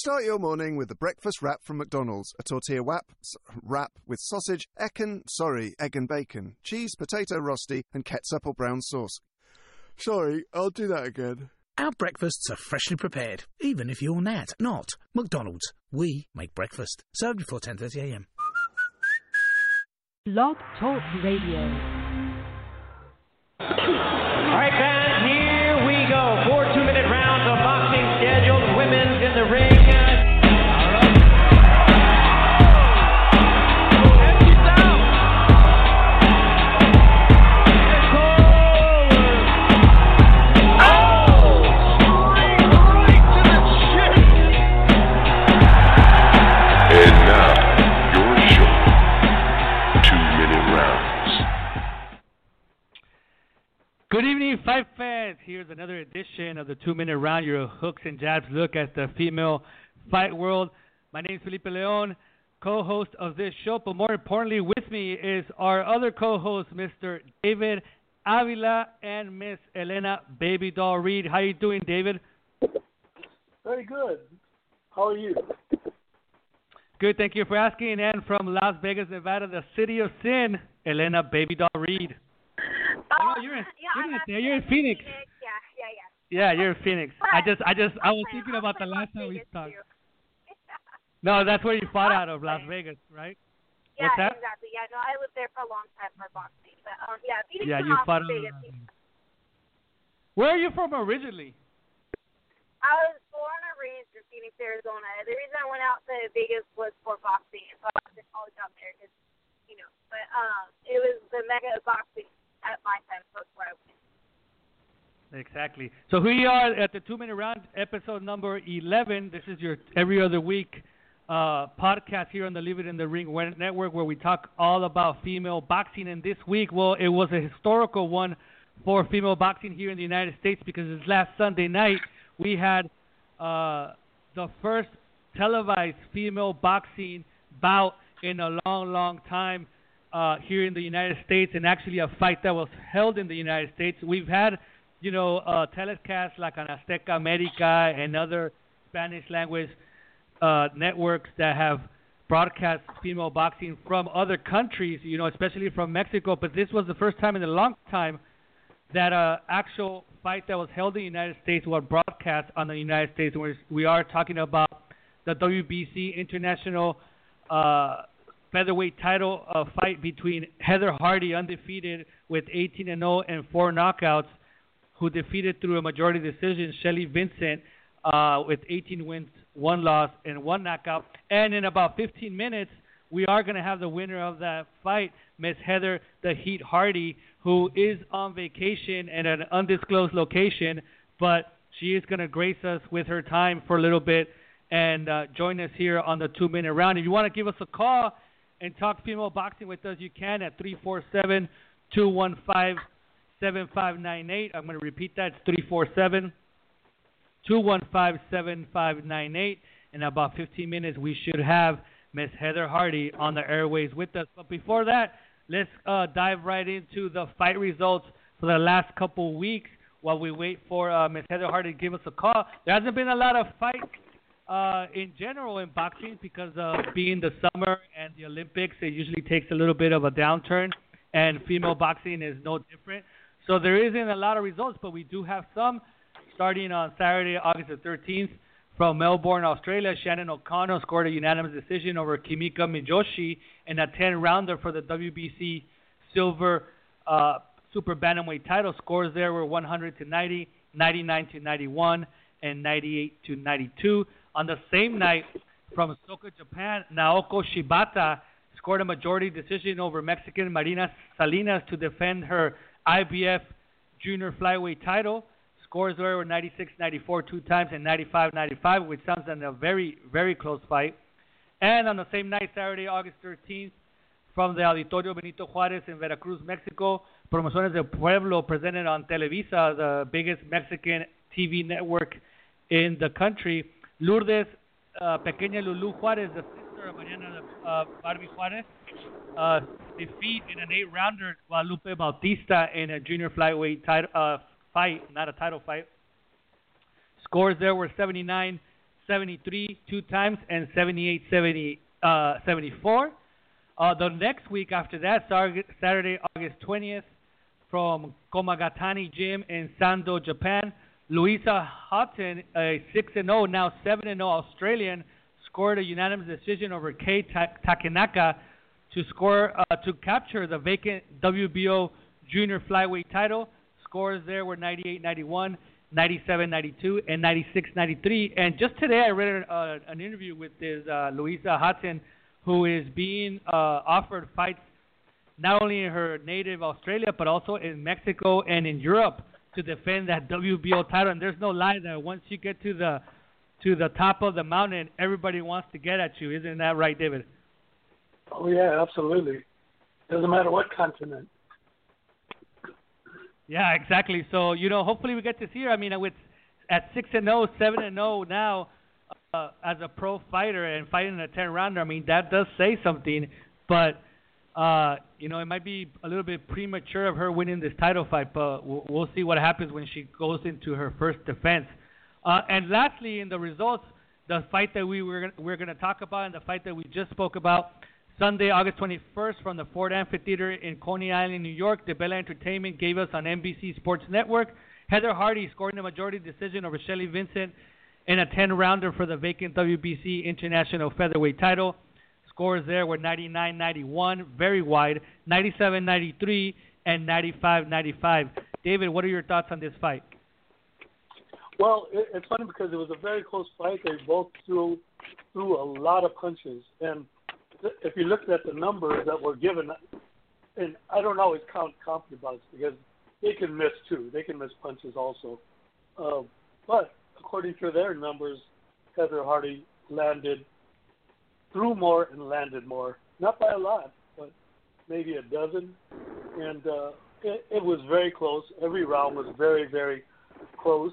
Start your morning with the breakfast wrap from McDonald's. A tortilla wrap with sausage, egg and bacon, cheese, potato rosti, and ketchup or brown sauce. Sorry, I'll do that again. Our breakfasts are freshly prepared, even if you're not. McDonald's. We make breakfast. Served before 10:30am. Blog Talk Radio. All right, fans, here we go. 4 2-minute rounds of boxing scheduled. Women's in the ring. Good evening, fight fans. Here's another edition of the 2-minute round, your hooks and jabs look at the female fight world. My name is Felipe Leon, co-host of this show, but more importantly, with me is our other co-host, Mr. David Avila and Miss Elena Baby Doll Reed. How you doing, David? Very good. How are you? Good, thank you for asking. And from Las Vegas, Nevada, the city of sin, Elena Baby Doll Reed. You're in Phoenix. Yeah, you're in Phoenix. I was thinking about the last time we talked. No, that's where you fought out of, Las Vegas, right? Yeah, What's that? Exactly. Yeah, no, I lived there for a long time for boxing. But Phoenix yeah, is you Las fought Vegas. Where are you from originally? I was born and raised in Phoenix, Arizona. The reason I went out to Vegas was for boxing, so I went to college out there, cause, But it was the mega boxing at my time, so that's where I went. Exactly. So here we are at the 2-minute round, episode number 11. This is your every other week podcast here on the Leave It in the Ring network, where we talk all about female boxing. And this week, well, it was a historical one for female boxing here in the United States, because this last Sunday night we had the first televised female boxing bout in a long, long time here in the United States, and actually a fight that was held in the United States. We've had telecasts like on Azteca America and other Spanish language networks that have broadcast female boxing from other countries, especially from Mexico. But this was the first time in a long time that actual fight that was held in the United States was broadcast on the United States. We are talking about the WBC International featherweight title fight between Heather Hardy, undefeated with 18-0 and 4 knockouts, who defeated through a majority decision Shelly Vincent with 18 wins, 1 loss, and 1 knockout. And in about 15 minutes, we are going to have the winner of that fight, Miss Heather the Heat Hardy, who is on vacation at an undisclosed location, but she is going to grace us with her time for a little bit and join us here on the 2-minute round. If you want to give us a call and talk female boxing with us, you can at 347-215-7598. I'm going to repeat that. It's 347-215-7598. In about 15 minutes, we should have Miss Heather Hardy on the airways with us. But before that, let's dive right into the fight results for the last couple of weeks while we wait for Miss Heather Hardy to give us a call. There hasn't been a lot of fights in general in boxing because of being the summer and the Olympics. It usually takes a little bit of a downturn, and female boxing is no different. So there isn't a lot of results, but we do have some. Starting on Saturday, August the 13th, from Melbourne, Australia, Shannon O'Connor scored a unanimous decision over Kimika Mijoshi in a 10-rounder for the WBC Silver Super Bantamweight title. Scores there were 100-90, 99-91, and 98-92. On the same night, from Osaka, Japan, Naoko Shibata scored a majority decision over Mexican Marina Salinas to defend her IBF Junior Flyweight title. Scores there were 96-94 two times and 95-95, which sounds like a very, very close fight. And on the same night, Saturday, August 13th, from the Auditorio Benito Juárez in Veracruz, Mexico, Promociones del Pueblo presented on Televisa, the biggest Mexican TV network in the country. Lourdes Pequeña Lulu Juárez, the sister of Mariana Barbie Juárez, defeat in an 8-rounder Guadalupe Bautista in a junior flyweight fight, not a title fight. Scores there were 79-66 73 two times, and 78, 74. The next week after that, Saturday, August 20th, from Komagatani Gym in Sando, Japan, Louisa Houghton, a 6-0, now 7-0 Australian, scored a unanimous decision over Kei Takenaka to capture the vacant WBO junior flyweight title. Scores there were 98-91, 97-92, and 96-93. And just today I read an interview with this Louisa Houghton, who is being offered fights not only in her native Australia, but also in Mexico and in Europe to defend that WBO title. And there's no lie that once you get to the top of the mountain, everybody wants to get at you. Isn't that right, David? Oh, yeah, absolutely. Doesn't matter what continent. Yeah, exactly. So, hopefully we get to see her. I mean, at 6-0, 7-0 now as a pro fighter and fighting a 10-rounder, I mean, that does say something. But, it might be a little bit premature of her winning this title fight, but we'll see what happens when she goes into her first defense. And lastly, in the results, the fight that we're going to talk about and the fight that we just spoke about, Sunday, August 21st, from the Ford Amphitheater in Coney Island, New York, DeBella Entertainment gave us on NBC Sports Network. Heather Hardy scoring a majority decision over Shelly Vincent in a 10-rounder for the vacant WBC International Featherweight title. Scores there were 99-91, very wide, 97-93, and 95-95. David, what are your thoughts on this fight? Well, it's funny because it was a very close fight. They both threw a lot of punches. And if you looked at the numbers that were given, and I don't always count comfortabouts because they can miss too. They can miss punches also. But according to their numbers, Heather Hardy threw more and landed more. Not by a lot, but maybe a dozen. And it was very close. Every round was very, very close.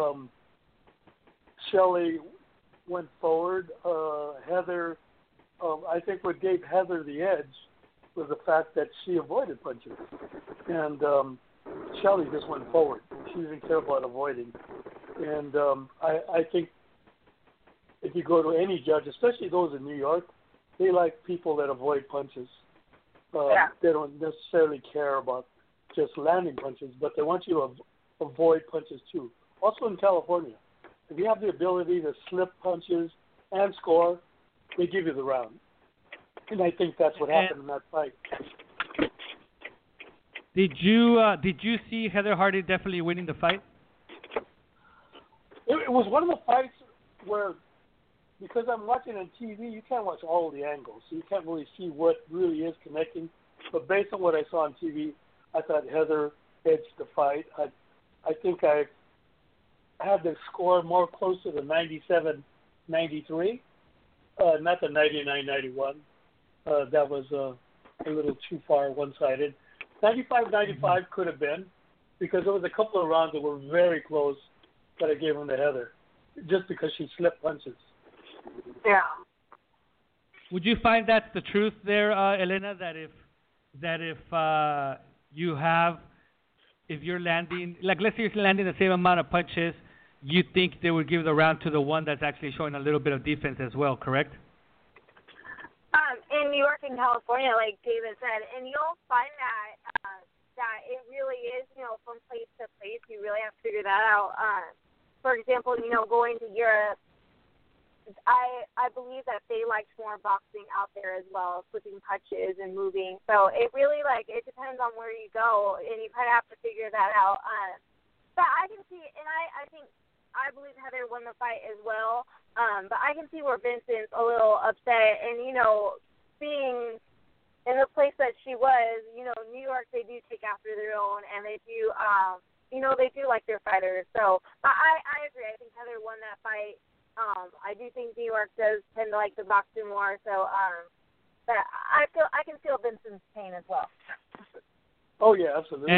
Shelly went forward. Heather, I think what gave Heather the edge was the fact that she avoided punches. And Shelly just went forward. She didn't care about avoiding. And I think if you go to any judge, especially those in New York, they like people that avoid punches. They don't necessarily care about just landing punches, but they want you to avoid punches too. Also in California, if you have the ability to slip punches and score, they give you the round. And I think that's what happened in that fight. Did you see Heather Hardy definitely winning the fight? It was one of the fights where, because I'm watching on TV, you can't watch all the angles, so you can't really see what really is connecting. But based on what I saw on TV, I thought Heather edged the fight. I think I had the score more close to the 97-93, not the 99-91. That was a little too far one-sided. 95-95 could have been, because there was a couple of rounds that were very close that I gave them to Heather, just because she slipped punches. Yeah. Would you find that's the truth there, Elena, that if you're landing, like let's say you're landing the same amount of punches, you think they would give the round to the one that's actually showing a little bit of defense as well, correct? In New York and California, like David said, and you'll find that it really is, from place to place. You really have to figure that out. For example, going to Europe, I believe that they liked more boxing out there as well, flipping punches and moving. So it really, it depends on where you go, and you kind of have to figure that out. But I can see, and I believe Heather won the fight as well. But I can see where Vincent's a little upset, and being in the place that she was, New York, they do take after their own, and they do, they do like their fighters. So I agree. I think Heather won that fight. I do think New York does tend to like the boxing more. So, but I can feel Vincent's pain as well. Oh yeah, absolutely.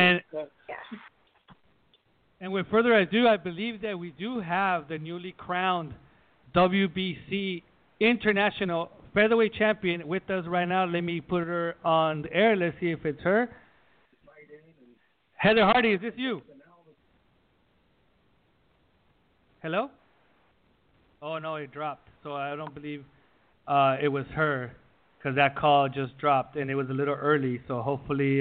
And with further ado, I believe that we do have the newly crowned WBC International Featherweight Champion with us right now. Let me put her on the air. Let's see if it's her. Heather Hardy, is this you? Hello? Oh no, it dropped. So I don't believe it was her, because that call just dropped and it was a little early. So hopefully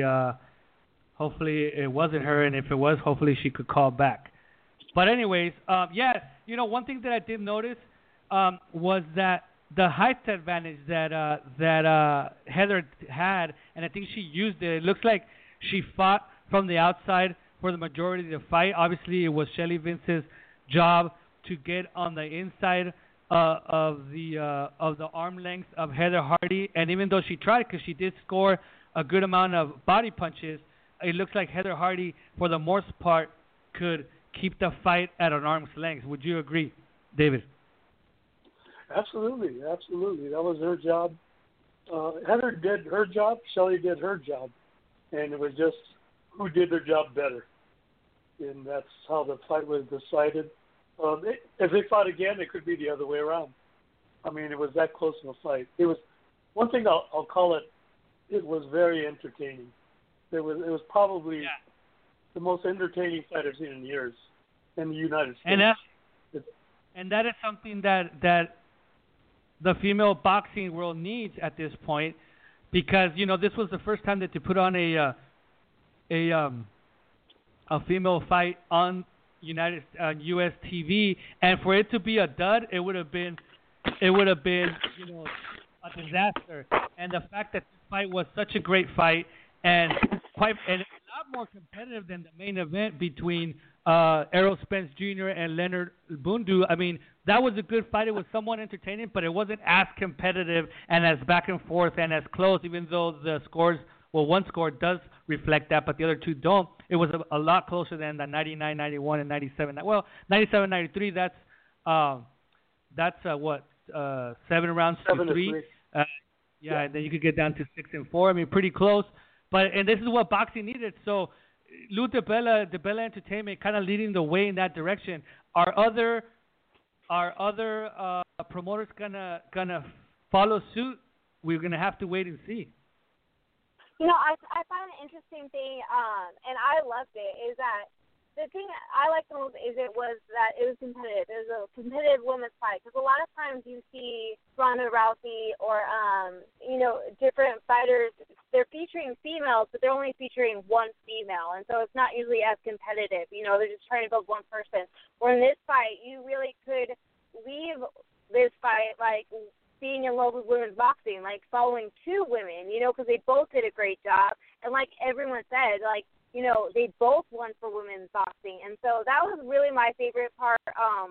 it wasn't her, and if it was, hopefully she could call back. But anyways, yeah, one thing that I did notice was that the height advantage that Heather had, and I think she used it. It looks like she fought from the outside for the majority of the fight. Obviously, it was Shelly Vince's job to get on the inside of the arm length of Heather Hardy, and even though she tried, because she did score a good amount of body punches, it looks like Heather Hardy, for the most part, could keep the fight at an arm's length. Would you agree, David? Absolutely. That was her job. Heather did her job. Shelly did her job, and it was just who did their job better, and that's how the fight was decided. If they fought again, it could be the other way around. I mean, it was that close of a fight. It was one thing I'll call it. It was very entertaining. It was probably the most entertaining fight I've seen in years in the United States. And that is something that the female boxing world needs at this point, because this was the first time that they put on a female fight on U.S. TV, and for it to be a dud, it would have been a disaster. And the fact that this fight was such a great fight and a lot more competitive than the main event between Errol Spence Jr. and Leonard Bundu. I mean, that was a good fight. It was somewhat entertaining, but it wasn't as competitive and as back and forth and as close, even though the scores, one score does reflect that, but the other two don't. It was a lot closer than the 99, 91, and 97. Well, 97, 93, that's 7 rounds to 3. Yeah, and then you could get down to 6 and 4. I mean, pretty close. And this is what boxing needed. So Lou DiBella Entertainment kind of leading the way in that direction. Are other promoters gonna follow suit? We're gonna have to wait and see. I found an interesting thing, and I loved it, is that the thing I liked the most is it was competitive. It was a competitive women's fight, because a lot of times you see Ronda Rousey or different fighters, they're featuring females, but they're only featuring one female, and so it's not usually as competitive. They're just trying to build one person. Where in this fight, you really could leave this fight like being in love with women's boxing, like following two women, because they both did a great job. And like everyone said, they both won for women's boxing. And so that was really my favorite part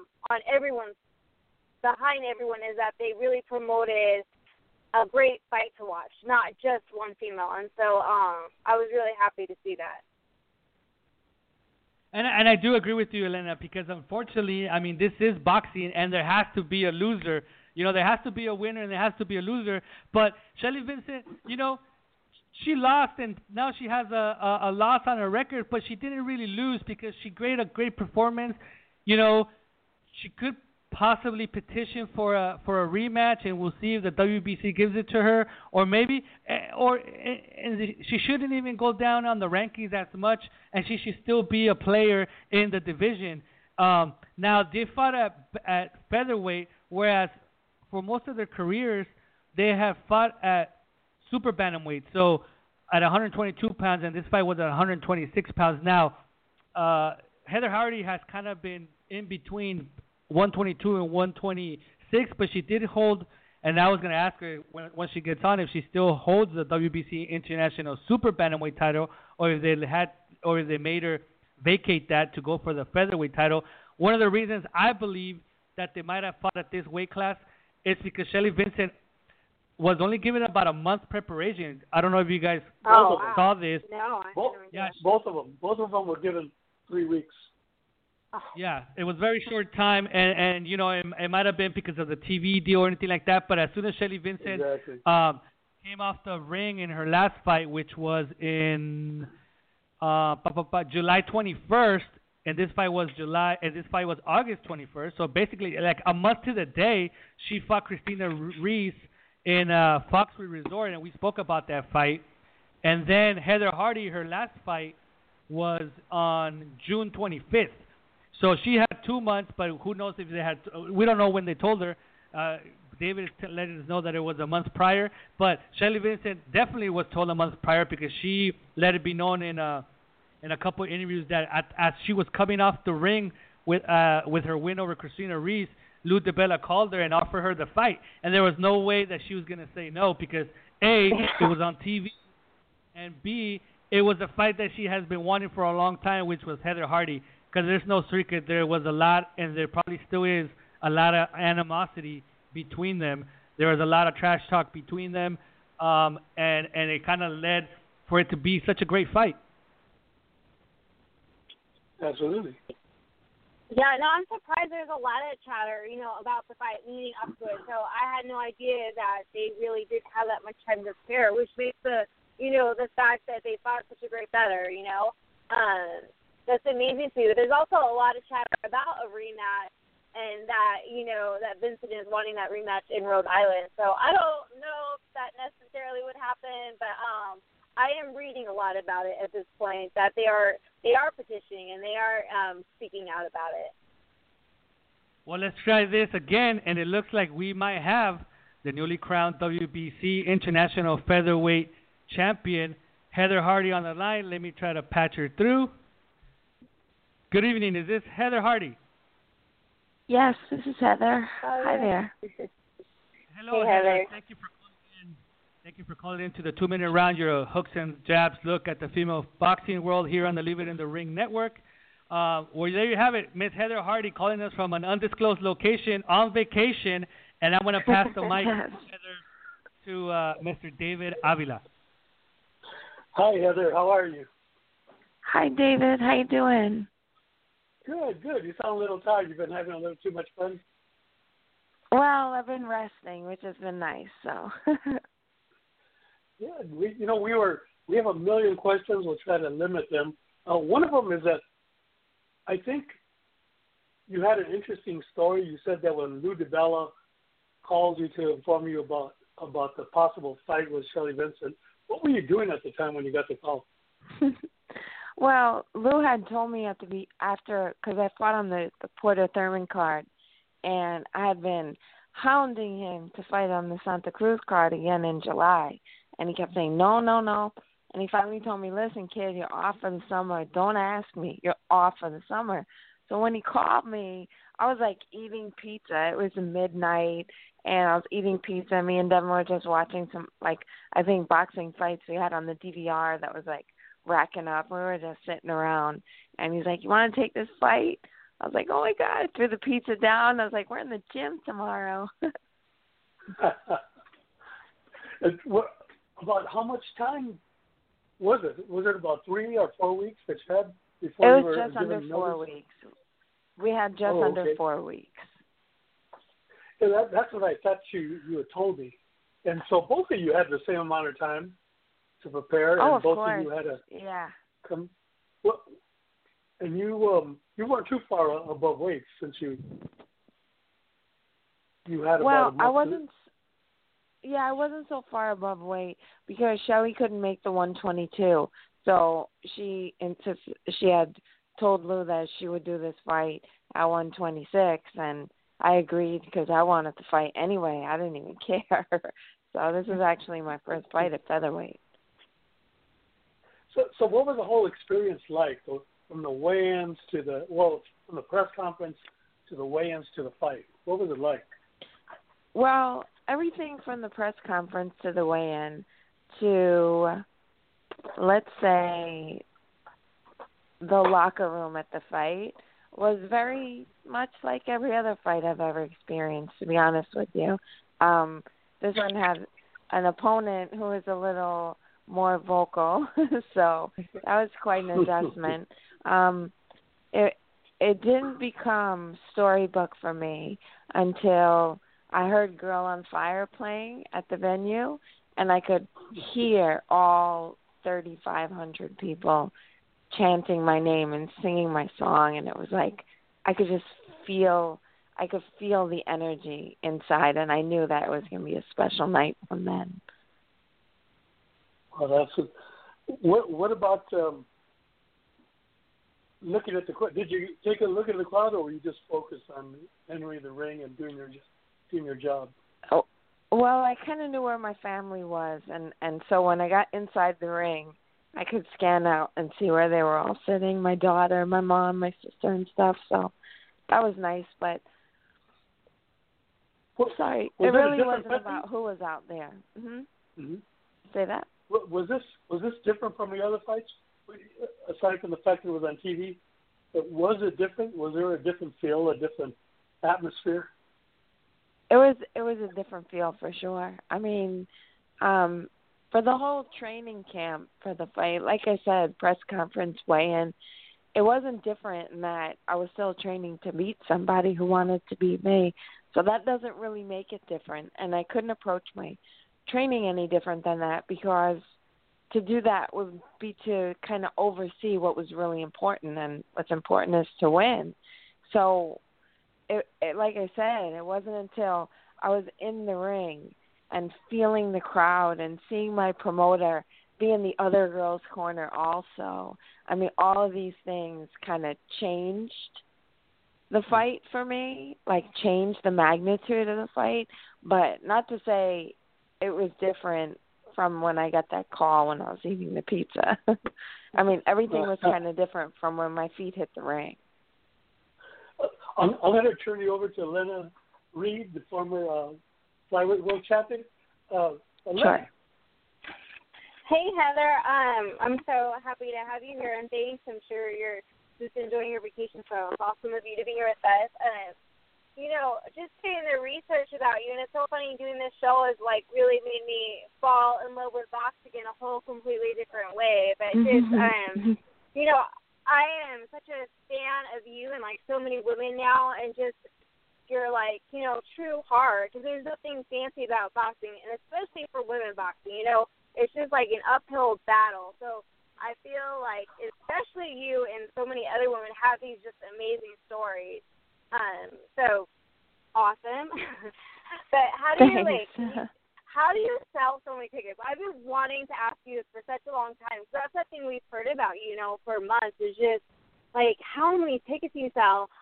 behind everyone, is that they really promoted a great fight to watch, not just one female. And so I was really happy to see that. And I do agree with you, Elena, because unfortunately, I mean, this is boxing, and there has to be a loser. There has to be a winner and there has to be a loser. But Shelly Vincent, she lost, and now she has a loss on her record, but she didn't really lose because she gave a great performance. She could possibly petition for a rematch, and we'll see if the WBC gives it to her, or maybe, and she shouldn't even go down on the rankings as much, and she should still be a player in the division. Now, they fought at featherweight, whereas for most of their careers, they have fought at super bantamweight, so at 122 pounds, and this fight was at 126 pounds. Now, Heather Hardy has kind of been in between 122 and 126, but she did hold, and I was going to ask her when she gets on if she still holds the WBC International Super Bantamweight title, or if they made her vacate that to go for the featherweight title. One of the reasons I believe that they might have fought at this weight class is because Shelly Vincent was only given about a month preparation. I don't know if you guys saw this. No, both of them were given 3 weeks. Yeah, it was very short time, and it might have been because of the TV deal or anything like that. But as soon as Shelly Vincent came off the ring in her last fight, which was in July 21st, and this fight was August 21st. So basically, like a month to the day, she fought Christina Reese in Foxwood Resort, and we spoke about that fight. And then Heather Hardy, her last fight was on June 25th. So she had 2 months, but who knows if they had? We don't know when they told her. David is letting us know that it was a month prior, but Shelly Vincent definitely was told a month prior because she let it be known in a couple of interviews that as she was coming off the ring with her win over Christina Reese, Lou DiBella called her and offered her the fight, and there was no way that she was going to say no because A, it was on TV, and B, it was a fight that she has been wanting for a long time, which was Heather Hardy. Because there's no secret, there was a lot, and there probably still is a lot of animosity between them. There was a lot of trash talk between them, and it kind of led for it to be such a great fight. Absolutely. Yeah, no, I'm surprised there's a lot of chatter, about the fight leading up to it. So I had no idea that they really did have that much time to prepare, which makes the fact that they fought such a great better, That's amazing too. There's also a lot of chatter about a rematch, and that that Vincent is wanting that rematch in Rhode Island. So I don't know if that necessarily would happen, but I am reading a lot about it at this point. That they are petitioning and they are speaking out about it. Well, let's try this again, and it looks like we might have the newly crowned WBC International Featherweight Champion Heather Hardy on the line. Let me try to patch her through. Good evening. Is this Heather Hardy? Yes, this is Heather. Hi there. Hello, hey, Heather. Thank you for calling in. Thank you for calling into the 2-minute round. Your hooks and jabs look at the female boxing world here on the Leave It in the Ring network. Well, there you have it, Miss Heather Hardy calling us from an undisclosed location on vacation, and I'm going to pass the mic to Mr. David Avila. Hi, Heather. How are you? Hi, David. How you doing? Good. You sound a little tired. You've been having a little too much fun? Well, I've been resting, which has been nice, so. Yeah, we have a million questions. We'll try to limit them. One of them is that I think you had an interesting story. You said that when Lou DiBella called you to inform you about the possible fight with Shelly Vincent, what were you doing at the time when you got the call? Well, Lou had told me after, because I fought on the Porter Thurman card, and I had been hounding him to fight on the Santa Cruz card again in July, and he kept saying, no, and he finally told me, listen, kid, you're off for the summer. Don't ask me. You're off for the summer. So when he called me, I was, eating pizza. It was midnight, and I was eating pizza. Me and Devin were just watching some, I think boxing fights we had on the DVR that was, racking up. We were just sitting around, and he's like, you want to take this fight? I was like, oh, my God. I threw the pizza down. I was like, we're in the gym tomorrow. About how much time was it? Was it about 3 or 4 weeks that you had before you were given notice? It was just under 4 weeks. We had just under 4 weeks. Yeah, that's what I thought you had told me. And so both of you had the same amount of time to prepare, and both of you had come. Well, and you weren't too far above weight since you had about a month. I wasn't so far above weight because Shelly couldn't make the 122. So she had told Lou that she would do this fight at 126, and I agreed because I wanted to fight anyway. I didn't even care. So this was actually my first fight at featherweight. So what was the whole experience like, from the weigh-ins from the press conference to the weigh-ins to the fight? What was it like? Well, everything from the press conference to the weigh-in to, let's say, the locker room at the fight was very much like every other fight I've ever experienced, to be honest with you. This one had an opponent who was a little more vocal, so that was quite an adjustment. It didn't become storybook for me until I heard Girl on Fire playing at the venue, and I could hear all 3,500 people chanting my name and singing my song, and it was like I could feel the energy inside, and I knew that it was going to be a special night from then. Well, what about looking at the crowd, did you take a look at the crowd, or were you just focused on entering the ring and doing your job? Oh, well, I kind of knew where my family was, and so when I got inside the ring, I could scan out and see where they were all sitting, my daughter, my mom, my sister, and stuff. So that was nice, but sorry, it really wasn't about who was out there. Say that. Was this different from the other fights? Aside from the fact that it was on TV, was it different? Was there a different feel, a different atmosphere? It was a different feel for sure. I mean, for the whole training camp for the fight, like I said, press conference, weigh-in, it wasn't different in that I was still training to beat somebody who wanted to beat me. So that doesn't really make it different. And I couldn't approach my training any different than that, because to do that would be to kind of oversee what was really important, and what's important is to win. So, it like I said, it wasn't until I was in the ring and feeling the crowd and seeing my promoter be in the other girl's corner also. I mean, all of these things kind of changed the fight for me, like changed the magnitude of the fight, but not to say it was different from when I got that call when I was eating the pizza. I mean, everything was kind of different from when my feet hit the ring. I'm going to turn you over to Lena Reed, the former flyweight world champion. Sure. Hey, Heather. I'm so happy to have you here, and thanks. I'm sure you're just enjoying your vacation, so it's awesome of you to be here with us. Just doing the research about you, and it's so funny doing this show has, really made me fall in love with boxing in a whole completely different way. But just, I am such a fan of you and, so many women now, and just your, true heart, because there's nothing fancy about boxing, and especially for women boxing, it's just like an uphill battle. So I feel like especially you and so many other women have these just amazing stories. So awesome. But how do you sell so many tickets? I've been wanting to ask you this for such a long time. So that's something we've heard about you, for months, is just how many tickets you sell.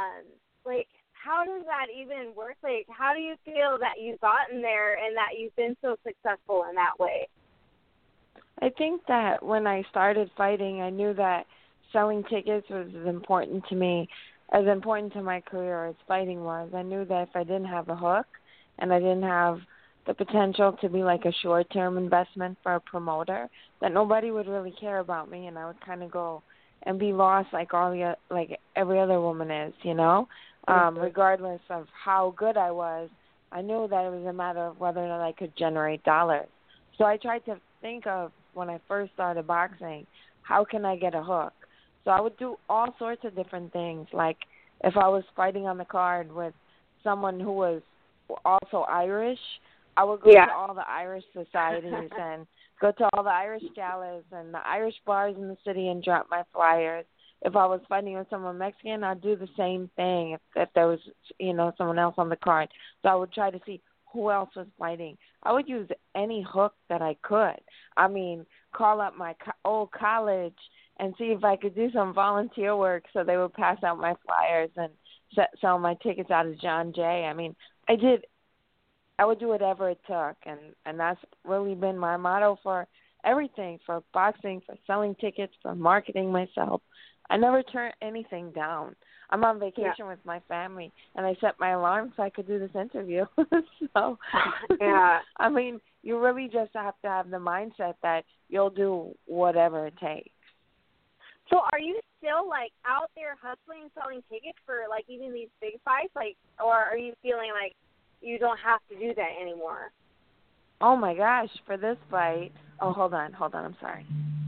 How does that even work? How do you feel that you've gotten there and that you've been so successful in that way? I think that when I started fighting, I knew that selling tickets was as important to me, as important to my career as fighting was. I knew that if I didn't have a hook and I didn't have the potential to be like a short-term investment for a promoter, that nobody would really care about me, and I would kind of go and be lost like every other woman is, regardless of how good I was. I knew that it was a matter of whether or not I could generate dollars. So I tried to think of, when I first started boxing, how can I get a hook? So I would do all sorts of different things. Like if I was fighting on the card with someone who was also Irish, I would go to all the Irish societies and go to all the Irish galas and the Irish bars in the city and drop my flyers. If I was fighting with someone Mexican, I'd do the same thing if there was, someone else on the card. So I would try to see who else was fighting. I would use any hook that I could. I mean, call up my old college and see if I could do some volunteer work so they would pass out my flyers and sell my tickets out of John Jay. I mean, I would do whatever it took, and that's really been my motto for everything, for boxing, for selling tickets, for marketing myself. I never turn anything down. I'm on vacation with my family, and I set my alarm so I could do this interview. So, I mean, you really just have to have the mindset that you'll do whatever it takes. So are you still, out there hustling, selling tickets for, even these big fights? Or are you feeling like you don't have to do that anymore? Oh, my gosh, for this fight. Oh, hold on, I'm sorry.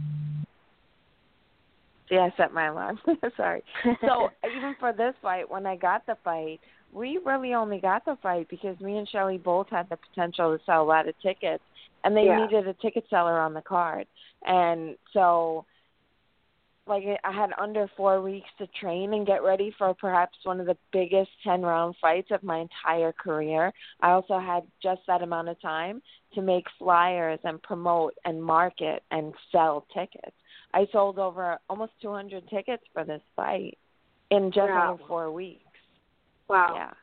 See, I set my alarm. Sorry. So even for this fight, when I got the fight, we really only got the fight because me and Shelly both had the potential to sell a lot of tickets, and they needed a ticket seller on the card. And so, I had under 4 weeks to train and get ready for perhaps one of the biggest 10-round fights of my entire career. I also had just that amount of time to make flyers and promote and market and sell tickets. I sold over almost 200 tickets for this fight in just over 4 weeks. Wow. Yeah.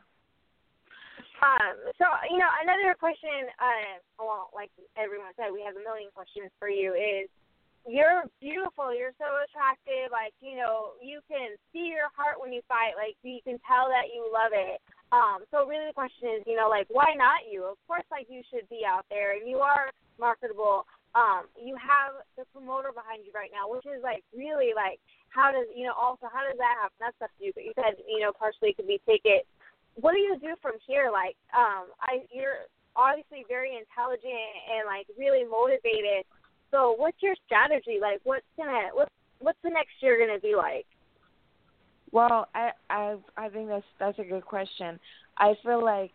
So, another question, like everyone said, we have a million questions for you, is you're beautiful. You're so attractive. Like, you can see your heart when you fight. Like, you can tell that you love it. So really the question is, why not you? Of course, you should be out there, and you are marketable. You have the promoter behind you right now, which is, really, how does that happen? That's up to you. But you said, partially it could be ticket. What do you do from here? You're obviously very intelligent and, really motivated. So what's your strategy? What's the next year gonna be like? Well, I think that's a good question. I feel like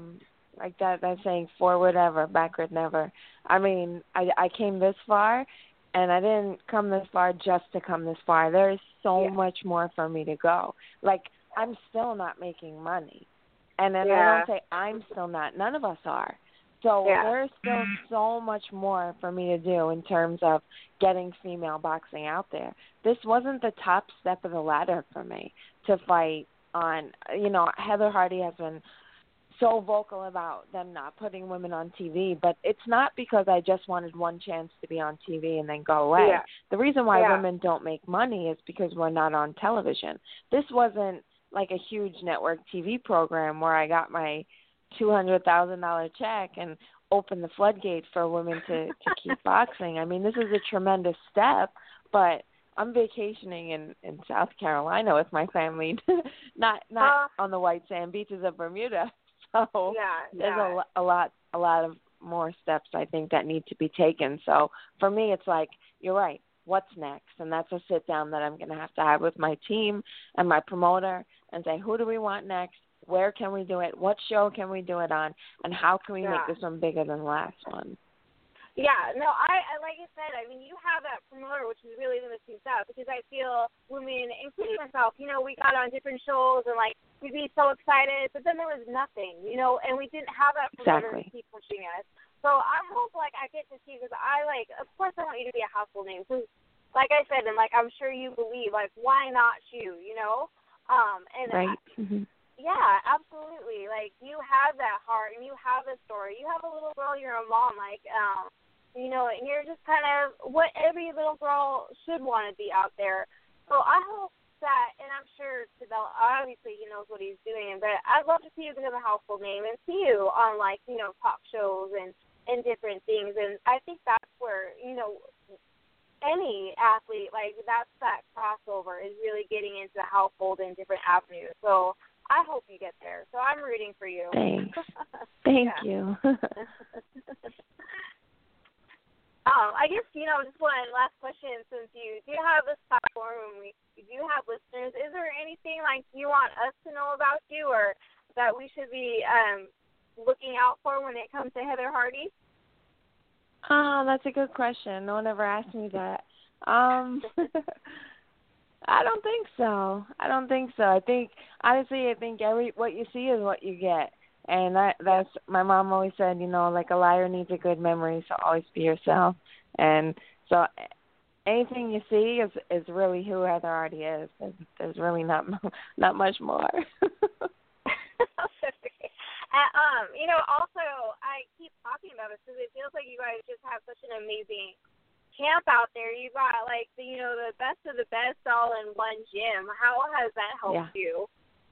that saying, forward ever, backward never. I mean, I came this far, and I didn't come this far just to come this far. There is so much more for me to go. I'm still not making money. And then I don't say I'm still not. None of us are. So there's still so much more for me to do in terms of getting female boxing out there. This wasn't the top step of the ladder for me to fight on. Heather Hardy has been so vocal about them not putting women on TV, but it's not because I just wanted one chance to be on TV and then go away. Yeah. The reason why women don't make money is because we're not on television. This wasn't like a huge network TV program where I got my $200,000 check and opened the floodgates for women to keep boxing. I mean, this is a tremendous step, but I'm vacationing in South Carolina with my family, not on the white sand beaches of Bermuda. So there's a lot of more steps I think that need to be taken. So for me, it's like, you're right. What's next? And that's a sit down that I'm going to have with my team and my promoter and say, who do we want next? Where can we do it? What show can we do it on? And how can we make this one bigger than the last one? Yeah, no, I like I said, you have that promoter, which is really the missing stuff, because I feel women, including myself, we got on different shows and, we'd be so excited, but then there was nothing, and we didn't have that promoter to keep pushing us. So I hope, I get to see, because of course I want you to be a household name, because, like I said, and, I'm sure you believe, why not you, And right. Mm-hmm. Yeah, absolutely. You have that heart, and you have a story. You have a little girl, you're a mom, and you're just kind of what every little girl should want to be out there. So I hope that, and I'm sure Sibel, obviously he knows what he's doing, but I'd love to see you become a household name and see you on, talk shows and different things. And I think that's where, any athlete, that's that crossover is really getting into the household in different avenues. So I hope you get there. So I'm rooting for you. Thanks. Thank you. I guess, just one last question, since you do have this platform and we do have listeners, is there anything you want us to know about you or that we should be looking out for when it comes to Heather Hardy? That's a good question. No one ever asked me that. I don't think so. I think, honestly, what you see is what you get. And that's my mom always said, a liar needs a good memory, so always be yourself. And so anything you see is really who Heather Hardy is. There's really not much more. Also, I keep talking about this because it feels like you guys just have such an amazing camp out there. You got the best of the best all in one gym. How has that helped you?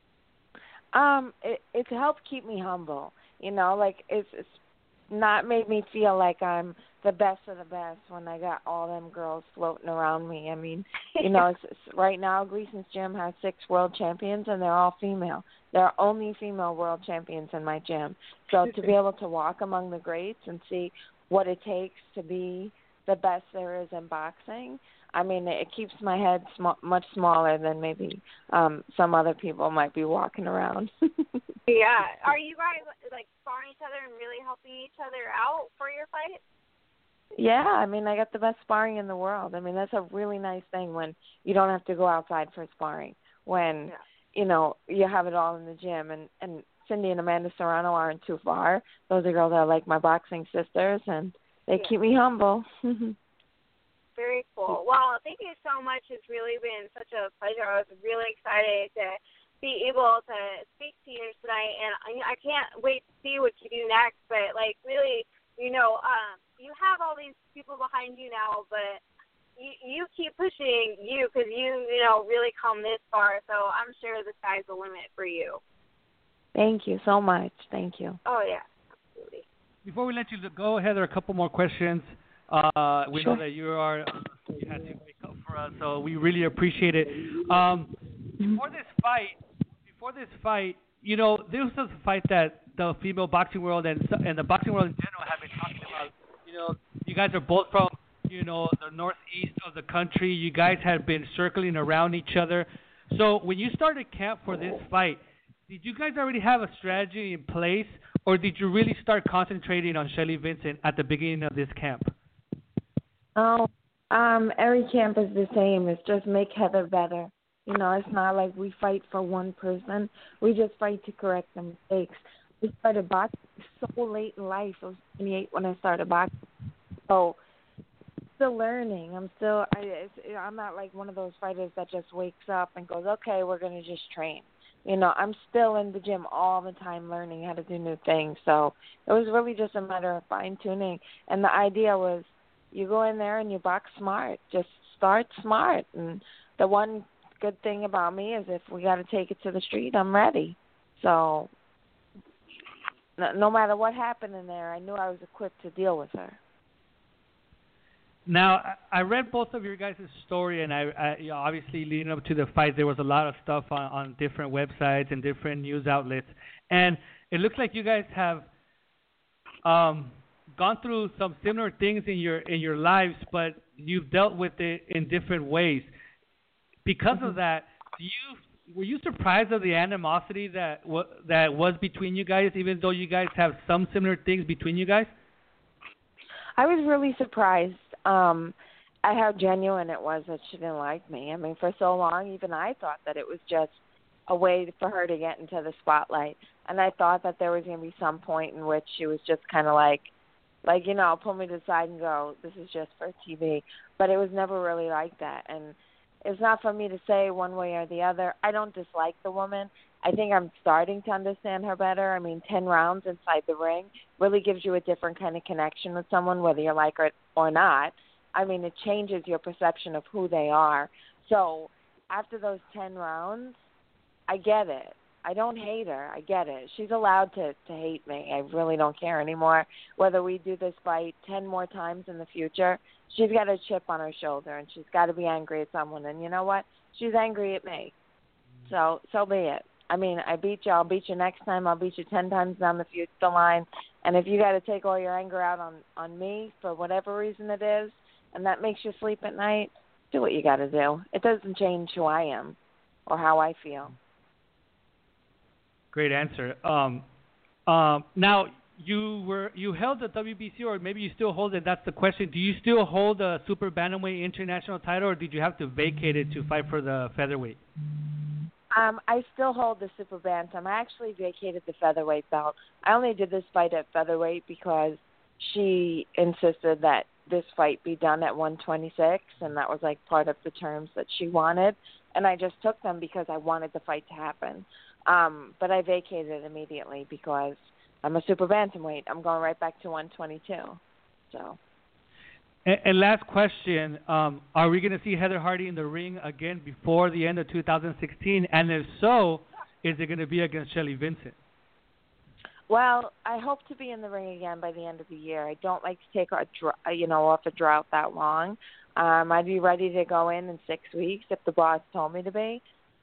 It's helped keep me humble. It's not made me feel like I'm the best of the best when I got all them girls floating around me. I mean, it's right now Gleason's gym has 6 world champions and they're all female. There are only female world champions in my gym. So to be able to walk among the greats and see what it takes to be the best there is in boxing, I mean, it keeps my head much smaller than maybe some other people might be walking around. Yeah. Are you guys, sparring each other and really helping each other out for your fight? Yeah, I mean, I got the best sparring in the world. I mean, that's a really nice thing when you don't have to go outside for sparring, when, you have it all in the gym. And Cindy and Amanda Serrano aren't too far. Those are girls that are like my boxing sisters, and they keep me humble. Very cool. Well, thank you so much. It's really been such a pleasure. I was really excited to be able to speak to you tonight, and I can't wait to see what you do next. But, like, really, you have all these people behind you now, but you keep pushing because you really come this far. So I'm sure the sky's the limit for you. Thank you so much. Thank you. Oh, yeah, absolutely. Before we let you go, Heather, a couple more questions. We know that you had to wake up for us, so we really appreciate it. Before this fight, this was a fight that the female boxing world and the boxing world in general have been talking about. You guys are both from, the northeast of the country. You guys have been circling around each other. So when you started camp for this fight, did you guys already have a strategy in place, or did you really start concentrating on Shelly Vincent at the beginning of this camp? Oh, every camp is the same. It's just make Heather better. It's not like we fight for one person. We just fight to correct the mistakes. We started boxing so late in life. I was 28 when I started boxing. So, still learning. I'm not like one of those fighters that just wakes up and goes, okay, we're going to just train. I'm still in the gym all the time learning how to do new things. So it was really just a matter of fine-tuning. And the idea was you go in there and you box smart. Just start smart. And the one good thing about me is if we got to take it to the street, I'm ready. So no matter what happened in there, I knew I was equipped to deal with her. Now, I read both of your guys' story, and I obviously leading up to the fight, there was a lot of stuff on different websites and different news outlets, and it looks like you guys have gone through some similar things in your lives, but you've dealt with it in different ways. Because of that, were you surprised of the animosity that was between you guys, even though you guys have some similar things between you guys? I was really surprised at how genuine it was that she didn't like me. I mean, for so long, even I thought that it was just a way for her to get into the spotlight. And I thought that there was going to be some point in which she was just kind of like, pull me to the side and go, this is just for TV. But it was never really like that. And it's not for me to say one way or the other. I don't dislike the woman. I think I'm starting to understand her better. I mean, 10 rounds inside the ring really gives you a different kind of connection with someone, whether you like her or not. I mean, it changes your perception of who they are. So after those 10 rounds, I get it. I don't hate her. I get it. She's allowed to hate me. I really don't care anymore. Whether we do this fight 10 more times in the future, she's got a chip on her shoulder, and she's got to be angry at someone. And you know what? She's angry at me. So be it. I mean, I beat you. I'll beat you next time. I'll beat you 10 times down the line. And if you got to take all your anger out on me for whatever reason it is, and that makes you sleep at night, do what you got to do. It doesn't change who I am or how I feel. Great answer. Now, you held the WBC, or maybe you still hold it. That's the question. Do you still hold the super bantamweight international title, or did you have to vacate it to fight for the featherweight? I still hold the super bantam. I actually vacated the featherweight belt. I only did this fight at featherweight because she insisted that this fight be done at 126, and that was like part of the terms that she wanted. And I just took them because I wanted the fight to happen. But I vacated it immediately because I'm a super bantamweight. I'm going right back to 122. So. And last question, are we going to see Heather Hardy in the ring again before the end of 2016? And if so, is it going to be against Shelly Vincent? Well, I hope to be in the ring again by the end of the year. I don't like to take off a drought that long. I'd be ready to go in 6 weeks if the boss told me to be.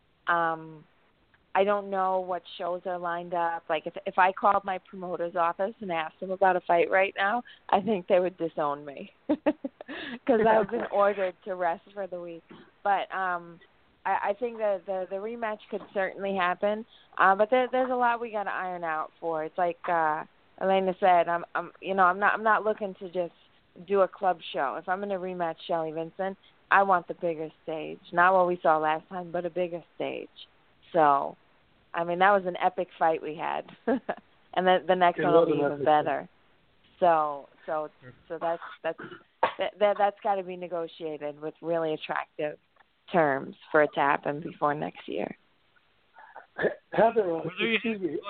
I don't know what shows are lined up. Like if I called my promoter's office and asked them about a fight right now, I think they would disown me because I've been ordered to rest for the week. But I think that the rematch could certainly happen. But there's a lot we got to iron out for. It's like Elena said. I'm not looking to just do a club show. If I'm going to rematch Shelly Vincent, I want the bigger stage, not what we saw last time, but a bigger stage. So, I mean, that was an epic fight we had, and the next one will be even better. So that's that's got to be negotiated with really attractive terms for it to happen before next year. Heather, excuse me.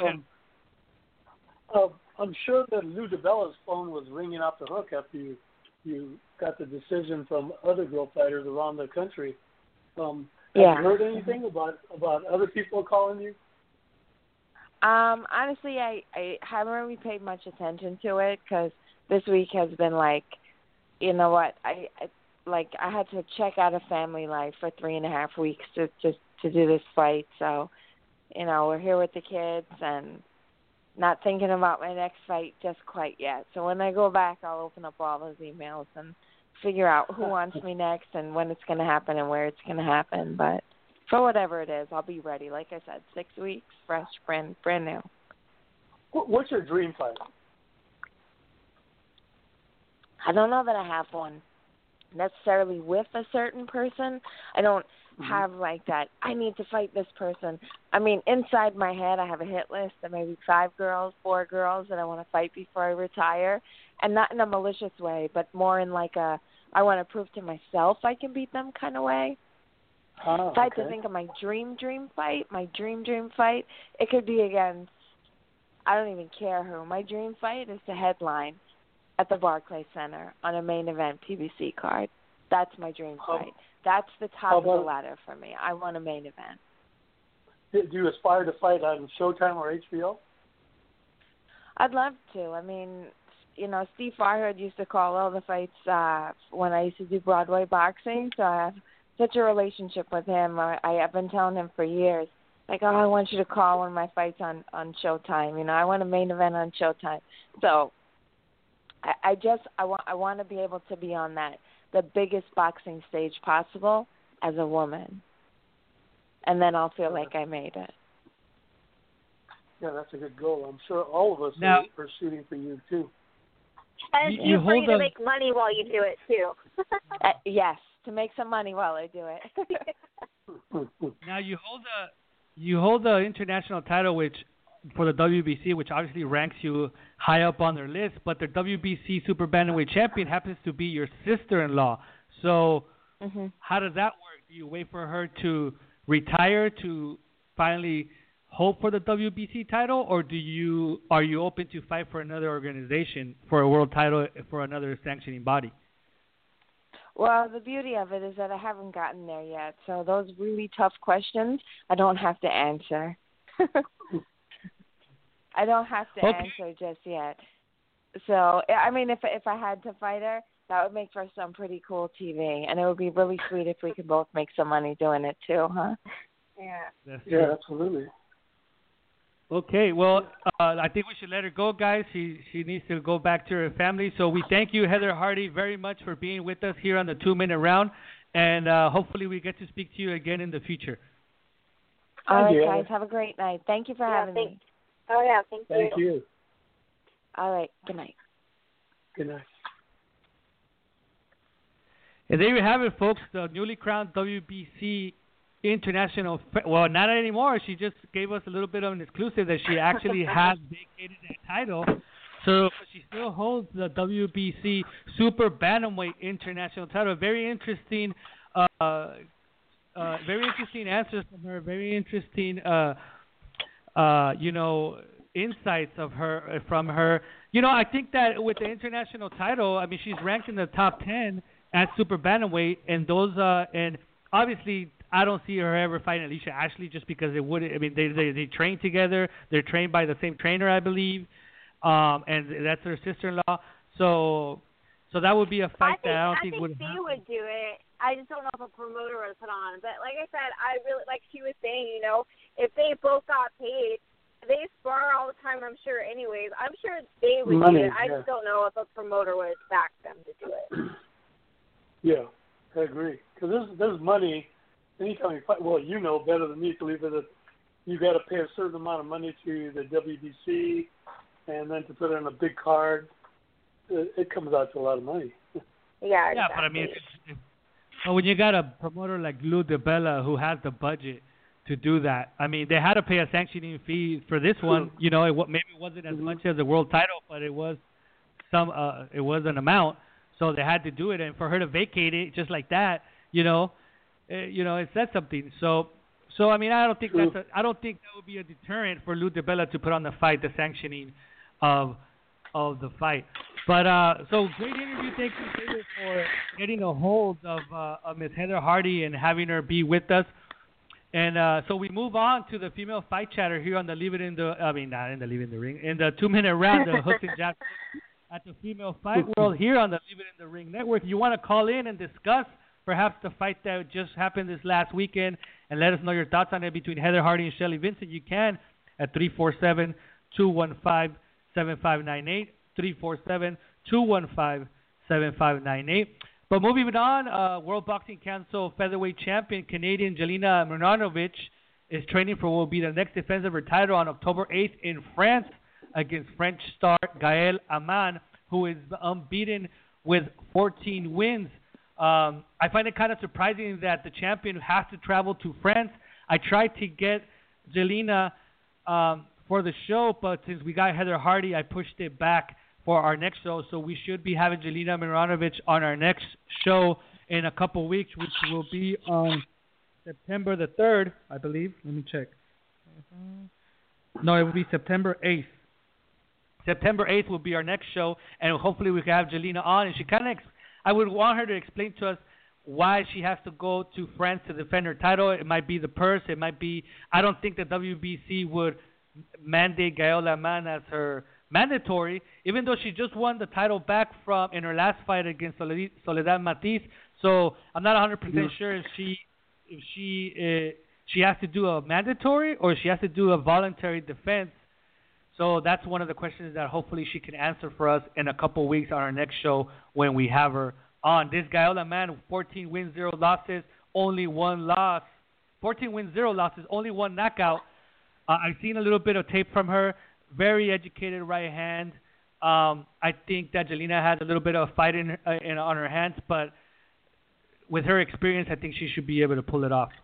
I'm sure that Lou DiBella's phone was ringing off the hook after you got the decision from other girl fighters around the country. Have you heard anything about other people calling you? Honestly, I haven't really paid much attention to it because this week has been like, you know what, I had to check out of family life for 3.5 weeks to do this fight. So, you know, we're here with the kids and not thinking about my next fight just quite yet. So when I go back, I'll open up all those emails and figure out who wants me next and when it's going to happen and where it's going to happen. But for whatever it is, I'll be ready. Like I said, 6 weeks, fresh, brand new. What's your dream fight? I don't know that I have one necessarily with a certain person. I don't have like that, I need to fight this person. I mean, inside my head, I have a hit list of maybe 4 girls that I want to fight before I retire. And not in a malicious way, but more in like I want to prove to myself I can beat them kind of way. If I had to think of my dream fight, it could be against, I don't even care who. My dream fight is to headline at the Barclays Center on a main event PBC card. That's my dream fight. That's the top of the ladder for me. I want a main event. Do you aspire to fight on Showtime or HBO? I'd love to. I mean, you know, Steve Farhood used to call all the fights when I used to do Broadway boxing, so I have such a relationship with him. I have been telling him for years, like, oh, I want you to call one of my fights on Showtime. You know, I want a main event on Showtime. So I want to be able to be on the biggest boxing stage possible as a woman. And then I'll feel like I made it. Yeah, that's a good goal. I'm sure all of us are shooting for you, too. And you're free to make money while you do it, too. Yes, to make some money while I do it. Now, you hold the international title, which for the WBC, which obviously ranks you high up on their list, but the WBC Super Bantamweight champion happens to be your sister-in-law. So how does that work? Do you wait for her to retire to finally hope for the WBC title, or are you open to fight for another organization for a world title for another sanctioning body? Well, the beauty of it is that I haven't gotten there yet, so those really tough questions I don't have to answer. I don't have to answer just yet. So, I mean, if I had to fight her, that would make for some pretty cool TV, and it would be really sweet if we could both make some money doing it too, huh? Yeah, absolutely. Okay, well, I think we should let her go, guys. She needs to go back to her family. So we thank you, Heather Hardy, very much for being with us here on the 2-minute round, and hopefully we get to speak to you again in the future. All right, guys, have a great night. Thank you for having me. Oh, yeah, thank you. Thank you. All right, good night. Good night. And there you have it, folks, the newly crowned WBC International, well, not anymore. She just gave us a little bit of an exclusive that she actually has vacated that title. So she still holds the WBC Super Bantamweight International title. Very interesting answers from her. Very interesting, insights from her. You know, I think that with the international title, I mean, she's ranked in the top 10 at Super Bantamweight, and those, and obviously, I don't see her ever fighting Alicia Ashley just because it would. I mean, they train together. They're trained by the same trainer, I believe, and that's her sister-in-law. So that would be a fight that I don't think would happen. I think they would do it. I just don't know if a promoter would put on. But like I said, I really, like she was saying, you know, if they both got paid, they spar all the time, I'm sure. Anyways, I'm sure they would do it. I just don't know if a promoter would back them to do it. Yeah, I agree. Because there's money. Anytime you fight, well, you know better than me, Khalifa, that you got to pay a certain amount of money to the WBC, and then to put it on a big card, it comes out to a lot of money. Yeah, exactly. But I mean, when you got a promoter like Lou DiBella who has the budget to do that, I mean, they had to pay a sanctioning fee for this one. You know, maybe it wasn't as much as the world title, but it was it was an amount. So they had to do it, and for her to vacate it just like that, it said something. So I mean, I don't think that would be a deterrent for Lou DiBella to put on the fight, the sanctioning of the fight. But so great interview. Thank you, Taylor, for getting a hold of Miss Heather Hardy and having her be with us. And so we move on to the female fight chatter here on the Leave It in the, not in the Leave It in the Ring, in the 2-minute round, the hooks and jabs at the Female Fight World here on the Leave It in the Ring Network. You want to call in and discuss perhaps the fight that just happened this last weekend and let us know your thoughts on it between Heather Hardy and Shelly Vincent. You can at 347-215-7598, 347-215-7598. But moving on, World Boxing Council featherweight champion Canadian Jelena Mrdjenovich is training for what will be the next defense of her title on October 8th in France against French star Gaël Aman, who is unbeaten with 14 wins. I find it kind of surprising that the champion has to travel to France. I tried to get Jelena for the show, but since we got Heather Hardy, I pushed it back for our next show. So we should be having Jelena Mrdjenovich on our next show in a couple weeks, which will be on September the 3rd, I believe. Let me check. No, it will be September 8th. September 8th will be our next show, and hopefully we can have Jelena on. And she I would want her to explain to us why she has to go to France to defend her title. It might be the purse. It might be, I don't think the WBC would mandate Gaël Aman as her mandatory, even though she just won the title back in her last fight against Soledad Matiz. So I'm not 100% sure if she has to do a mandatory or she has to do a voluntary defense. So that's one of the questions that hopefully she can answer for us in a couple weeks on our next show when we have her on. This Gaël Aman, 14 wins, 0 losses, only one loss. 14 wins, 0 losses, only one knockout. I've seen a little bit of tape from her. Very educated right hand. I think that Jelena has a little bit of a fight on her hands, but with her experience, I think she should be able to pull it off.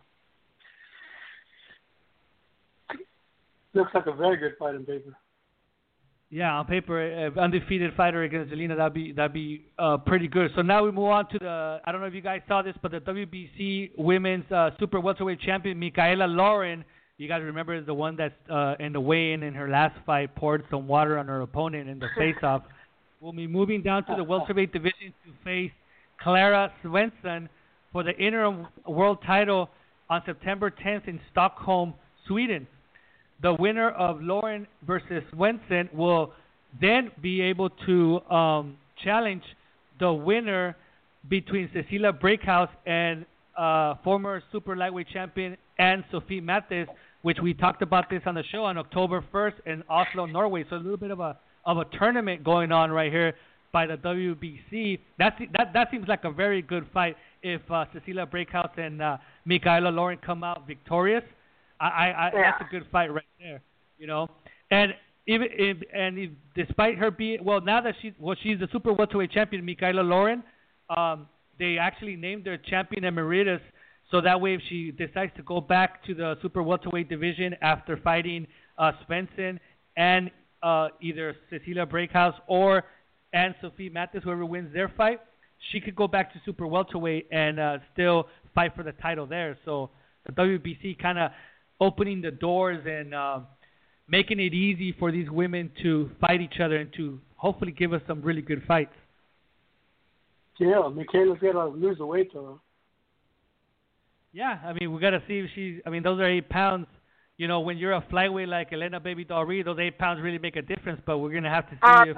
Looks like a very good fight on paper. Yeah, on paper, undefeated fighter against Jelena, that'd be pretty good. So now we move on to I don't know if you guys saw this, but the WBC Women's Super Welterweight Champion, Michaela Lauren. You guys remember the one that's in the weigh-in in her last fight poured some water on her opponent in the face-off. We'll be moving down to the welterweight division to face Clara Svensson for the interim world title on September 10th in Stockholm, Sweden. The winner of Lauren versus Svensson will then be able to challenge the winner between Cecilia Breakhouse and former super lightweight champion Anne-Sophie Matthes, which we talked about this on the show on October 1st in Oslo, Norway. So a little bit of a tournament going on right here by the WBC. That seems like a very good fight if Cecilia Breakhouse and Michaela Lauren come out victorious. That's a good fight right there, And despite her being now that she's the super welterweight champion, Michaela Lauren, they actually named her champion emeritus. So that way, if she decides to go back to the super welterweight division after fighting Svensson and either Cecilia Breakhouse or Anne-Sophie Matthes, whoever wins their fight, she could go back to super welterweight and still fight for the title there. So the WBC kind of opening the doors and making it easy for these women to fight each other and to hopefully give us some really good fights. Yeah, Michaela's got to lose the weight, though. Yeah, we got to see if those are 8 pounds. When you're a flyweight like Elena Baby Doll Reed, those 8 pounds really make a difference, but we're going to have to see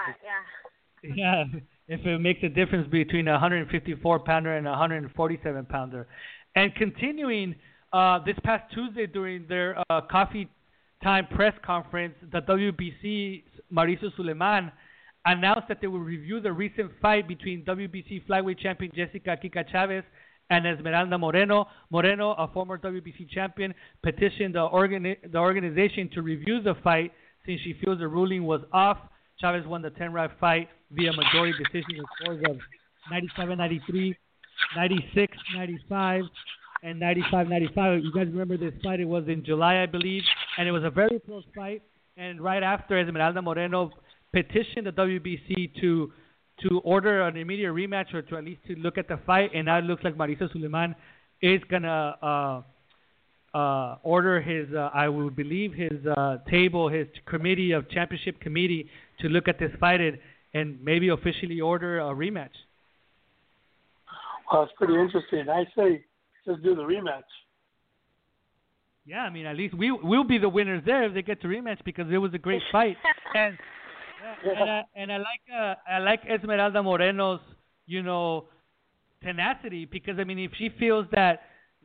if it makes a difference between a 154-pounder and a 147-pounder. And continuing this past Tuesday during their coffee time press conference, the WBC Mauricio Suleiman announced that they will review the recent fight between WBC flyweight champion Jessica Kika Chavez and Esmeralda Moreno. Moreno, a former WBC champion, petitioned the organization to review the fight since she feels the ruling was off. Chavez won the 10-round fight via majority decision with scores of 97-93, 96-95, and 95-95. You guys remember this fight? It was in July, I believe, and it was a very close fight. And right after, Esmeralda Moreno petitioned the WBC to to order an immediate rematch or to at least to look at the fight, and now it looks like Marisa Suleiman is gonna order his, I would believe his table, his committee of championship committee to look at this fight and maybe officially order a rematch. Well, it's pretty interesting. I say just do the rematch. Yeah, I mean, at least we'll be the winners there if they get to rematch because it was a great fight. And I like Esmeralda Moreno's, you know, tenacity because I mean, if she feels that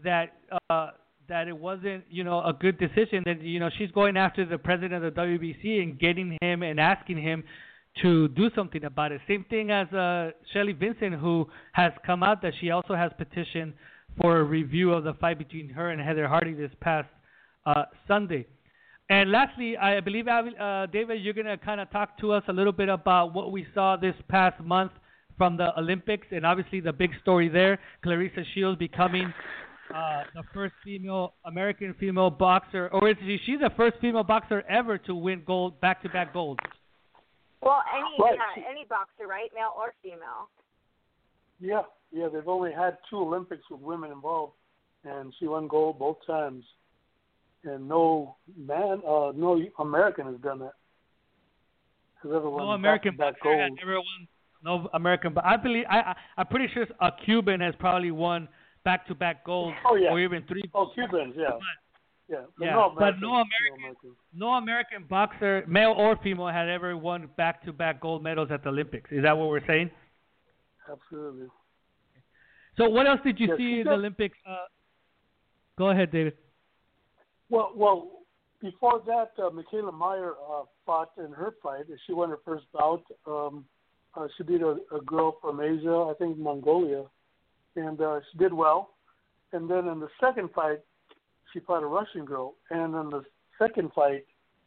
it wasn't, you know, a good decision, then you know she's going after the president of the WBC and getting him and asking him to do something about it. Same thing as Shelley Vincent, who has come out that she also has petitioned for a review of the fight between her and Heather Hardy this past Sunday. And lastly, I believe, David, you're going to kind of talk to us a little bit about what we saw this past month from the Olympics, and obviously the big story there, Clarissa Shields becoming the first American female boxer, or is she the first female boxer ever to win gold, back-to-back gold? Well, any boxer, right, male or female. Yeah, they've only had 2 Olympics with women involved, and she won gold both times. And no American has done that. Has ever won no American back boxer gold. has ever won. No American, but I'm pretty sure a Cuban has probably won back-to-back gold, or even 3. Oh, Cubans, yeah. But no American boxer, male or female, had ever won back-to-back gold medals at the Olympics. Is that what we're saying? Absolutely. So what else did you see in the Olympics? Go ahead, David. Well, before that, Michaela Meyer fought in her fight. She won her first bout. She beat a girl from Asia, I think Mongolia, and she did well. And then in the second fight, she fought a Russian girl. And in the second fight,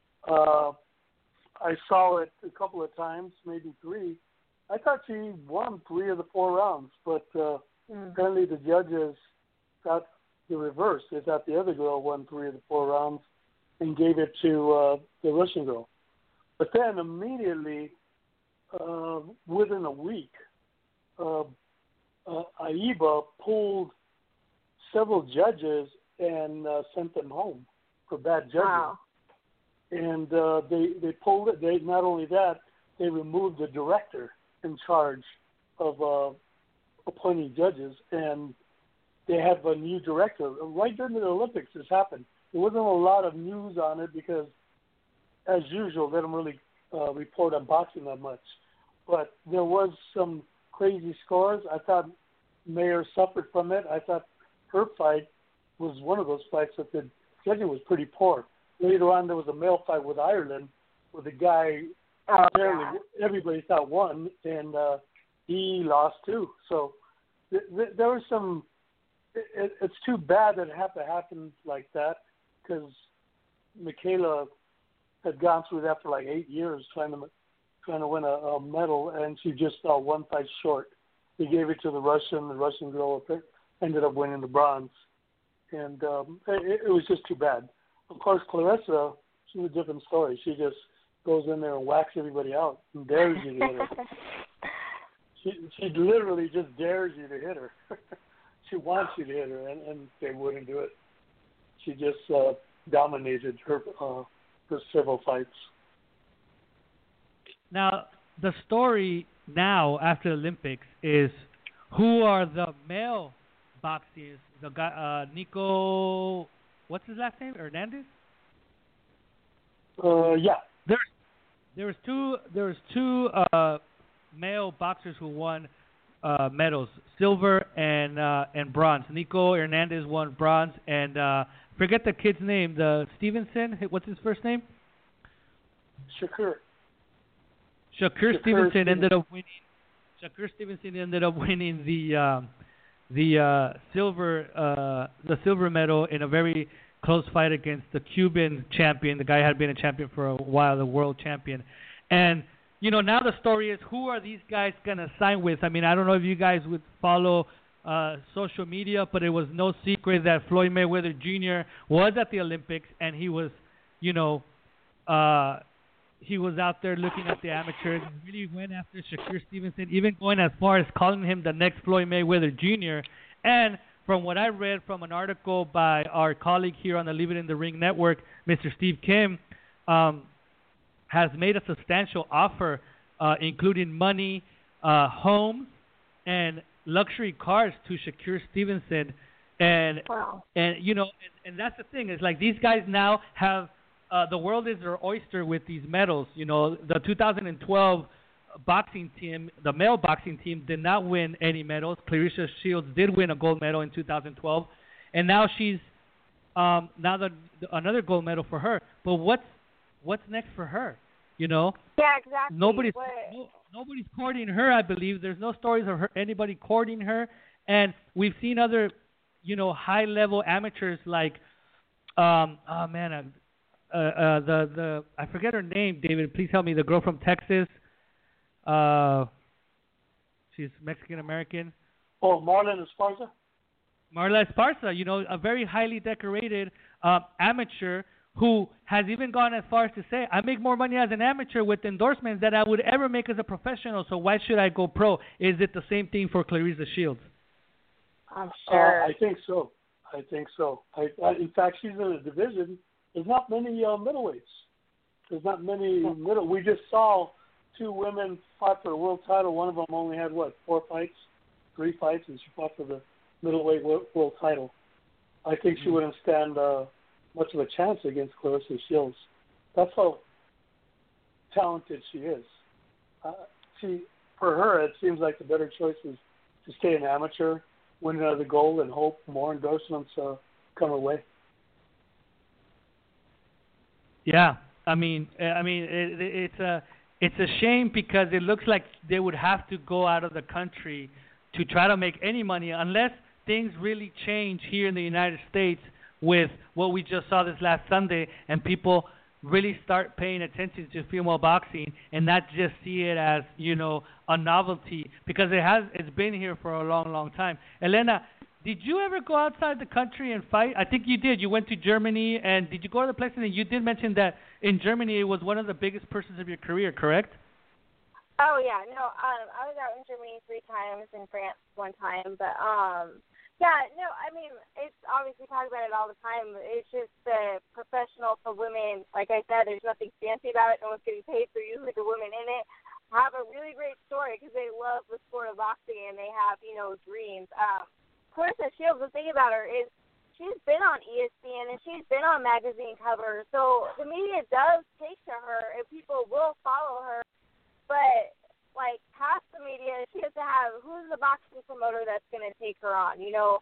I saw it a couple of times, maybe 3. I thought she won 3 of the 4 rounds, but apparently the judges got the reverse. They thought the other girl won 3 of the 4 rounds and gave it to the Russian girl. But then immediately, within a week, AIBA pulled several judges and sent them home for bad judging. Wow. And they pulled it. They not only that, they removed the director in charge of appointing judges, and they have a new director. Right during the Olympics, this happened. There wasn't a lot of news on it because, as usual, they don't really report on boxing that much. But there was some crazy scores. I thought Mayer suffered from it. I thought her fight was one of those fights that the judging was pretty poor. Later on, there was a male fight with Ireland where the guy everybody thought won, and he lost too. So there was some. It's too bad that it had to happen like that because Michaela had gone through that for like 8 years trying to win a medal, and she just fell 1 fight short. They gave it to the Russian girl ended up winning the bronze, and it was just too bad. Of course, Clarissa, she's a different story. She just goes in there and whacks everybody out and dares you to hit her. She literally just dares you to hit her. She wants you to hit her, and they wouldn't do it. She just dominated her several fights. Now, the story now after the Olympics is who are the male boxers? The guy, Nico, what's his last name? Hernandez? Yeah. There was two male boxers who won medals, silver and bronze. Nico Hernandez won bronze, and forget the kid's name, the Stevenson. What's his first name? Shakur Stevenson ended up winning. Shakur Stevenson ended up winning the silver medal in a very close fight against the Cuban champion. The guy had been a champion for a while, the world champion. And you know, now the story is, who are these guys going to sign with? I mean, I don't know if you guys would follow social media, but it was no secret that Floyd Mayweather Jr. was at the Olympics, and he was, you know, he was out there looking at the amateurs and really went after Shakur Stevenson, even going as far as calling him the next Floyd Mayweather Jr. And from what I read from an article by our colleague here on the Leave It in the Ring network, Mr. Steve Kim, has made a substantial offer, including money, homes, and luxury cars to Shakur Stevenson. And you know, and that's the thing. It's like these guys now have the world is their oyster with these medals. You know, the 2012 boxing team, the male boxing team, did not win any medals. Claressa Shields did win a gold medal in 2012, and now she's another gold medal for her. But what's next for her? You know? Yeah, exactly. Nobody's courting her, I believe. There's no stories of anybody courting her, and we've seen other, you know, high-level amateurs like, the I forget her name, David. Please help me. The girl from Texas. She's Mexican American. Oh, Marlon Esparza. Marla Esparza, you know, a very highly decorated amateur who has even gone as far as to say, I make more money as an amateur with endorsements than I would ever make as a professional, so why should I go pro? Is it the same thing for Claressa Shields? I'm sure. I think so. In fact, she's in a division. There's not many middleweights. There's not many middle. We just saw two women fight for the world title. One of them only had, 3 fights, and she fought for the middleweight world title. I think she wouldn't stand much of a chance against Claressa Shields. That's how talented she is. For her, it seems like the better choice is to stay an amateur, win another gold, and hope more endorsements come her way. Yeah, I mean, it's a shame because it looks like they would have to go out of the country to try to make any money unless things really change here in the United States with what we just saw this last Sunday, and people really start paying attention to female boxing and not just see it as, you know, a novelty, because it's been here for a long, long time. Elena, did you ever go outside the country and fight? I think you did. You went to Germany, and did you go to the places? And you did mention that in Germany it was one of the biggest pursuits of your career, correct? Oh yeah, no. I was out in Germany 3 times, in France 1 time, but yeah, no. I mean, it's obviously talk about it all the time. It's just the professional for women. Like I said, there's nothing fancy about it. No one's getting paid. So usually the women in it have a really great story because they love the sport of boxing and they have, you know, dreams. Claressa Shields, the thing about her is she's been on ESPN and she's been on magazine covers. So the media does take to her and people will follow her. But, like, past the media, she has to have who's the boxing promoter that's going to take her on, you know?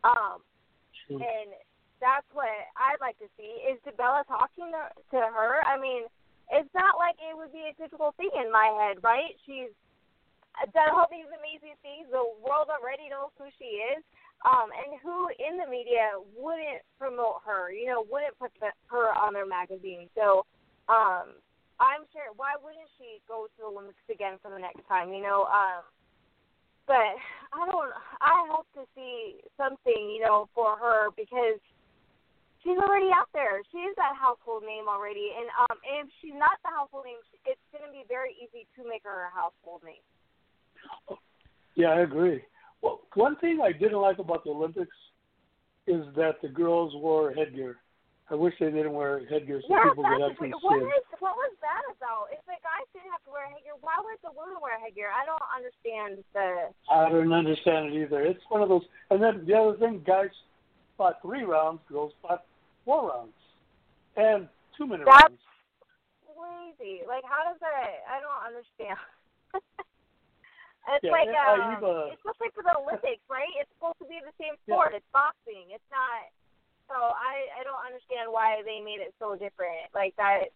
And that's what I'd like to see. Is DeBella talking to her? I mean, it's not like it would be a difficult thing in my head, right? She's done all these amazing things. The world already knows who she is. And who in the media wouldn't promote her, you know, wouldn't put her on their magazine. So I'm sure, why wouldn't she go to the Olympics again for the next time, you know? But I hope to see something, you know, for her because she's already out there. She is that household name already. And if she's not the household name, it's going to be very easy to make her a household name. Yeah, I agree. Well, one thing I didn't like about the Olympics is that the girls wore headgear. I wish they didn't wear headgear so people could actually see it. What was that about? If the guys didn't have to wear headgear, why would the women wear headgear? I don't understand I don't understand it either. It's one of those. And then the other thing, guys fought 3 rounds, girls fought 4 rounds. And 2-minute rounds. That's crazy. Like, how does that? I don't understand. It's like, especially for the Olympics, right? It's supposed to be the same sport. Yeah. It's boxing. It's not. So I don't understand why they made it so different. Like that,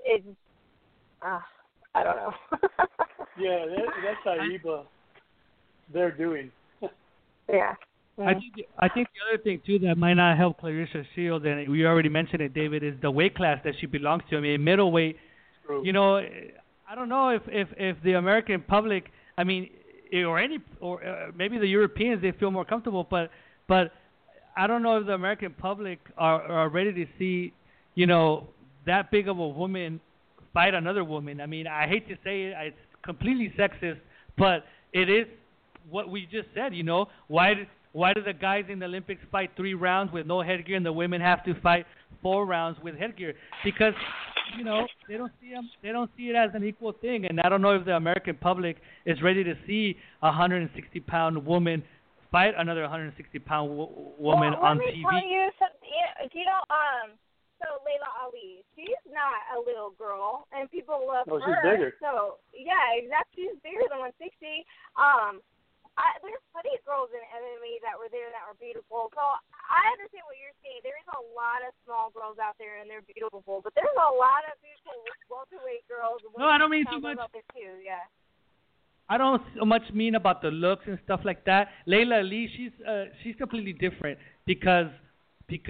I don't know. Yeah, that's AIBA. They're doing. Yeah. I think the other thing too that might not help Claressa Shields, and we already mentioned it, David, is the weight class that she belongs to. I mean, middleweight. True. You know, I don't know if the American public, I mean, or maybe the Europeans, they feel more comfortable, but I don't know if the American public are ready to see, you know, that big of a woman fight another woman. I mean, I hate to say it, it's completely sexist, but it is what we just said. You know, why do the guys in the Olympics fight 3 rounds with no headgear, and the women have to fight 4 rounds with headgear? Because you know they don't see it as an equal thing, and I don't know if the American public is ready to see a 160-pound woman fight another 160-pound woman on TV. Let me tell you something. You know, so Layla Ali, she's not a little girl, and people love her. She's bigger. So yeah, exactly. She's bigger than 160. There's plenty of girls in MMA that were there that were beautiful. So I understand what you're saying. There is a lot of small girls out there, and they're beautiful. But there's a lot of beautiful welterweight girls. No, I don't mean too much. Out there too, yeah. I don't so much mean about the looks and stuff like that. Layla Ali, she's completely different because you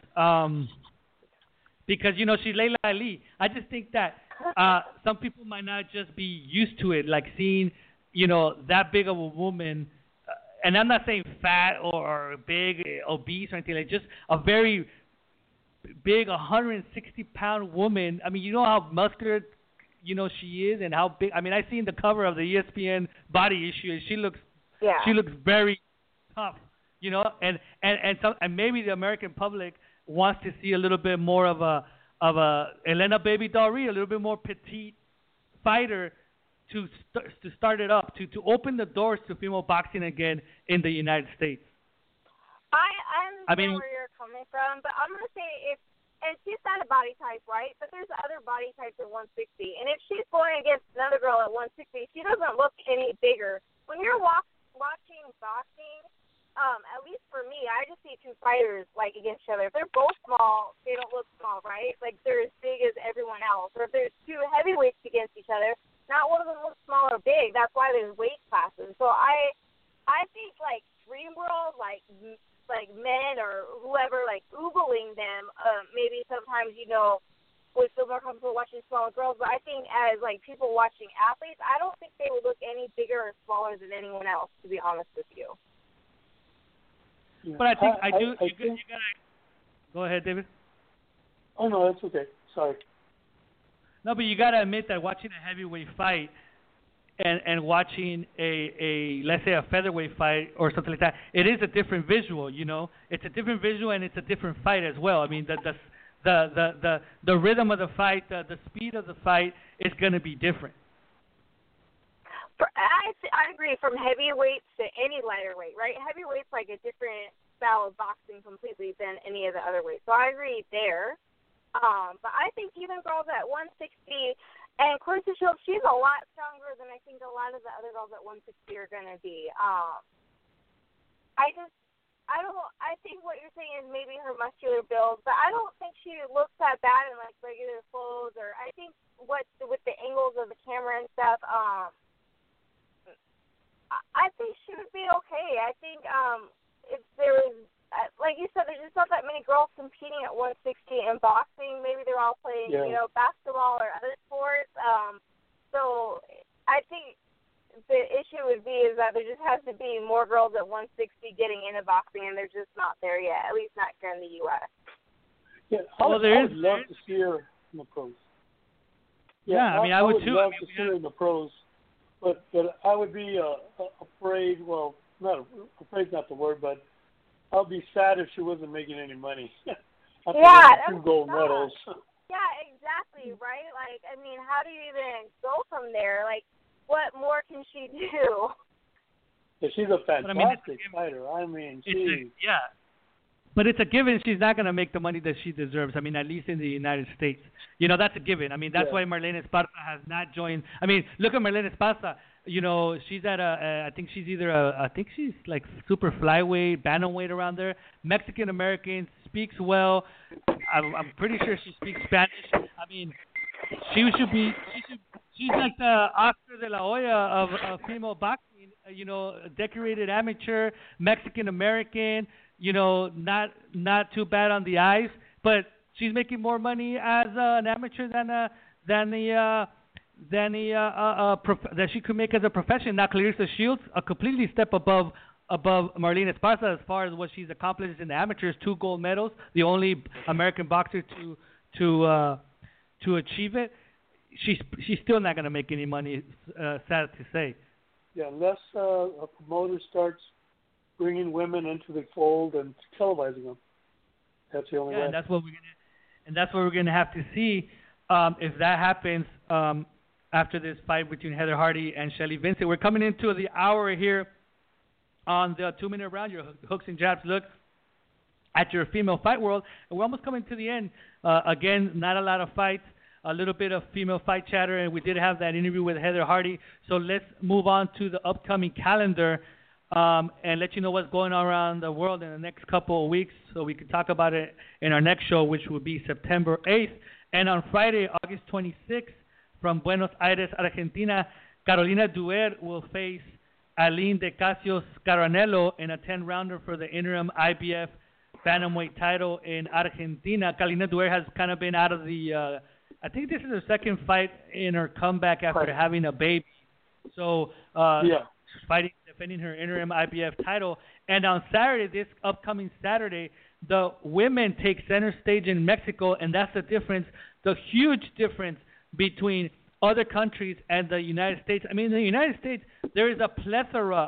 know she's Layla Ali. I just think that some people might not just be used to it, like seeing that big of a woman. And I'm not saying fat or big, obese or anything, like just a very big 160-pound woman. I mean, you know how muscular she is and how big. I mean, I seen the cover of the ESPN body issue, and she looks very tough, and maybe the American public wants to see a little bit more of a Elena Baby Doll Reed, a little bit more petite fighter to start it up, to open the doors to female boxing again in the United States. I understand where you're coming from, but I'm gonna say and she's not a body type, right? But there's other body types at 160. And if she's going against another girl at 160, she doesn't look any bigger. When you're watching boxing, at least for me, I just see 2 fighters like against each other. If they're both small, they don't look small, right? Like they're as big as everyone else. Or if there's 2 heavyweights against each other, not one of them looks small or big. That's why there's weight classes. So I think like Dream World, like men or whoever, like oogling them, maybe sometimes, would feel more comfortable watching smaller girls. But I think as, like, people watching athletes, I don't think they would look any bigger or smaller than anyone else, to be honest with you. Yeah. But I think you gotta go ahead, David. Oh, no, that's okay. Sorry. No, but you got to admit that watching a heavyweight fight and watching a let's say a featherweight fight or something like that, it is a different visual. It's a different visual and it's a different fight as well. I mean, the rhythm of the fight, the speed of the fight is going to be different. I agree. From heavyweights to any lighter weight, right? Heavyweight's like a different style of boxing completely than any of the other weights. So I agree there. But I think even girls at 160. And Clarissa Shields, she's a lot stronger than I think a lot of the other girls at 160 are going to be. I think what you're saying is maybe her muscular build, but I don't think she looks that bad in, like, regular clothes. Or I think with the angles of the camera and stuff, I think she would be okay. I think if there was, like you said, there's just not that many girls competing at 160 in boxing. Maybe they're all playing, basketball or other sports. So I think the issue would be is that there just has to be more girls at 160 getting into boxing, and they're just not there yet, at least not here in the U.S. Yeah, I would love to see her in the pros. Yeah, I would too. Love to see her in the pros, but I would be afraid. Well, afraid's not the word, but I'll be sad if she wasn't making any money. Yeah, 2 gold medals. Yeah, exactly, right? Like, I mean, how do you even go from there? Like, what more can she do? Yeah, she's a fantastic fighter. I mean, but it's a given she's not going to make the money that she deserves. I mean, at least in the United States. That's a given. I mean, that's why Marlene Esparza has not joined. I mean, look at Marlene Esparza. She's at I think she's either I think she's like super flyweight, bantamweight around there. Mexican American, speaks well. I'm pretty sure she speaks Spanish. I mean, she's like the Oscar de la Hoya of female boxing. Decorated amateur, Mexican American. Not too bad on the eyes, but she's making more money as an amateur that she could make as a profession. Now Clarissa Shields, a completely step above Marlene Esparza as far as what she's accomplished in the amateurs, 2 gold medals, the only American boxer to achieve it. she's still not going to make any money. Sad to say. Yeah, unless a promoter starts bringing women into the fold and televising them. That's the only way. And that's what we're gonna have to see if that happens after this fight between Heather Hardy and Shelly Vincent. We're coming into the hour here on the 2-minute round. Your hooks and jabs look at your female fight world, and we're almost coming to the end. Again, not a lot of fights. A little bit of female fight chatter, and we did have that interview with Heather Hardy. So let's move on to the upcoming calendar and let you know what's going on around the world in the next couple of weeks so we can talk about it in our next show, which will be September 8th. And on Friday, August 26th, from Buenos Aires, Argentina, Carolina Duer will face Aline de Casios Caranello in a 10-rounder for the interim IBF bantamweight title in Argentina. Carolina Duer has kind of been out of the I think this is her second fight in her comeback after having a baby. So she's defending her interim IBF title. And on Saturday, this upcoming Saturday, the women take center stage in Mexico, and that's the difference, the huge difference between other countries and the United States. I mean, in the United States, there is a plethora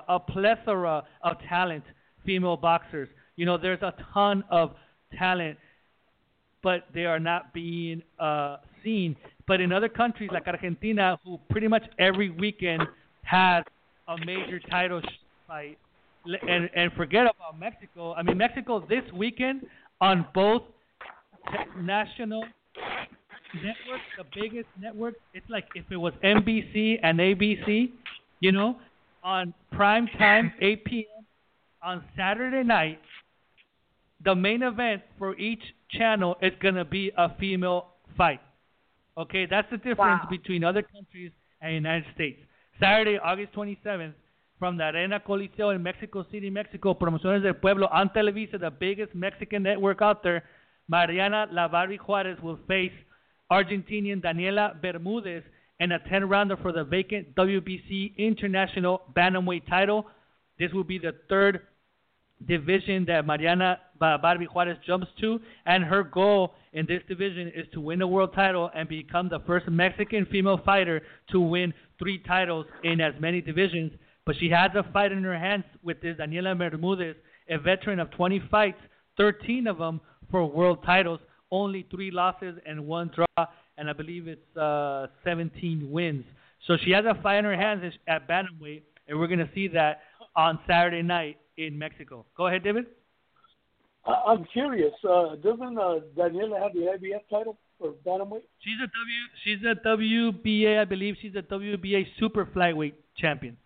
of talent, female boxers. You know, there's a ton of talent, but they are not being seen. But in other countries like Argentina, who pretty much every weekend has a major title fight, and forget about Mexico. I mean, Mexico this weekend on both national networks, the biggest networks, it's like if it was NBC and ABC, you know, on prime time, 8 p.m. on Saturday night, the main event for each channel is going to be a female fight. Okay, that's the difference between other countries and the United States. Saturday, August 27th, from the Arena Coliseo in Mexico City, Mexico, Promociones del Pueblo on Televisa, the biggest Mexican network out there, Mariana La Barbie Juarez will face Argentinian Daniela Bermudez in a 10-rounder for the vacant WBC International Bantamweight title. This will be the third division that Mariana Barbie Juarez jumps to, and her goal in this division is to win a world title and become the first Mexican female fighter to win 3 titles in as many divisions. But she has a fight in her hands with this Daniela Bermudez, a veteran of 20 fights, 13 of them for world titles, only 3 losses and 1 draw, and I believe it's 17 wins. So she has a fight in her hands at bantamweight, and we're going to see that on Saturday night in Mexico. Go ahead, David. I'm curious. Doesn't Daniela have the IBF title for bantamweight? She's a WBA, I believe. She's a WBA super flyweight champion.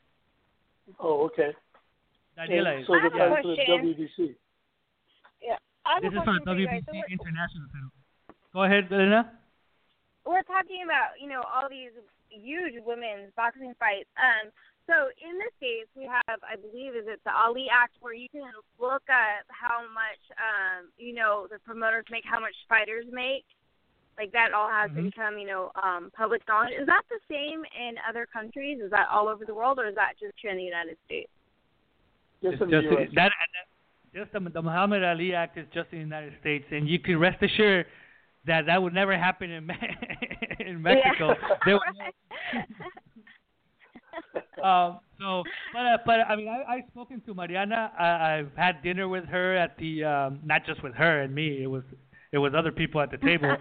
Oh, okay. Daniela is. So the fight for the WBC. Yeah. This is for the WBC International title. Go ahead, Elena. We're talking about, you know, all these huge women's boxing fights. So in the States, we have, I believe, is it the Ali Act, where you can look at how much, you know, the promoters make, how much fighters make. Like that all has to become, you know, public knowledge. Is that the same in other countries? Is that all over the world, or is that just here in the United States? Just in the U.S. Just the Muhammad Ali Act is just in the United States, and you can rest assured that would never happen in in Mexico. But I mean, I've spoken to Mariana. I've had dinner with her at the not just with her and me. It was other people at the table.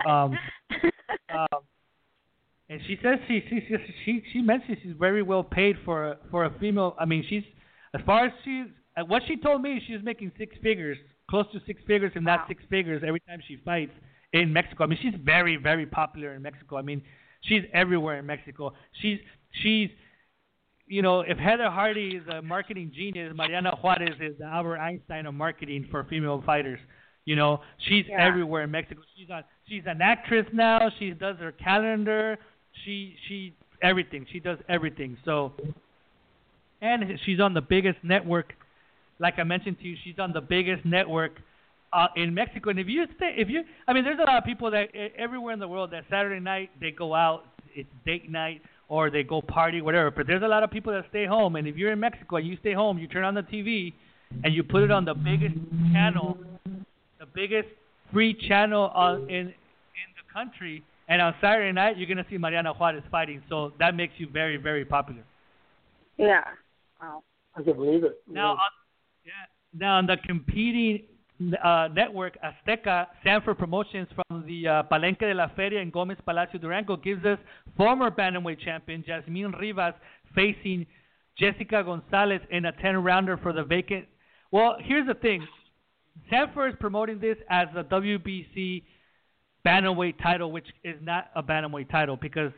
And she says she mentioned she's very well paid for a female. I mean, she's as far as what she told me, she's making 6 figures, close to 6 figures, and not 6 figures every time she fights in Mexico. I mean, she's very, very popular in Mexico. I mean, she's everywhere in Mexico. She's you know, if Heather Hardy is a marketing genius, Mariana Juarez is the Albert Einstein of marketing for female fighters. You know, she's everywhere in Mexico. She's an actress now. She does her calendar. She everything. She does everything. So, and she's on the biggest network. Like I mentioned to you, she's on the biggest network in Mexico. And I mean, there's a lot of people that everywhere in the world that Saturday night they go out. It's date night. Or they go party, whatever. But there's a lot of people that stay home. And if you're in Mexico and you stay home, you turn on the TV and you put it on the biggest channel, the biggest free channel in the country, And on Saturday night, you're going to see Mariana Juarez fighting. So that makes you very, very popular. Yeah. Wow. I can believe it. Now, now on the competing network, Azteca, Sanford Promotions from the Palenque de la Feria in Gomez Palacio Durango gives us former bantamweight champion Jasmine Rivas facing Jessica Gonzalez in a 10-rounder for the vacant. Well, here's the thing. Sanford is promoting this as a WBC bantamweight title, which is not a bantamweight title because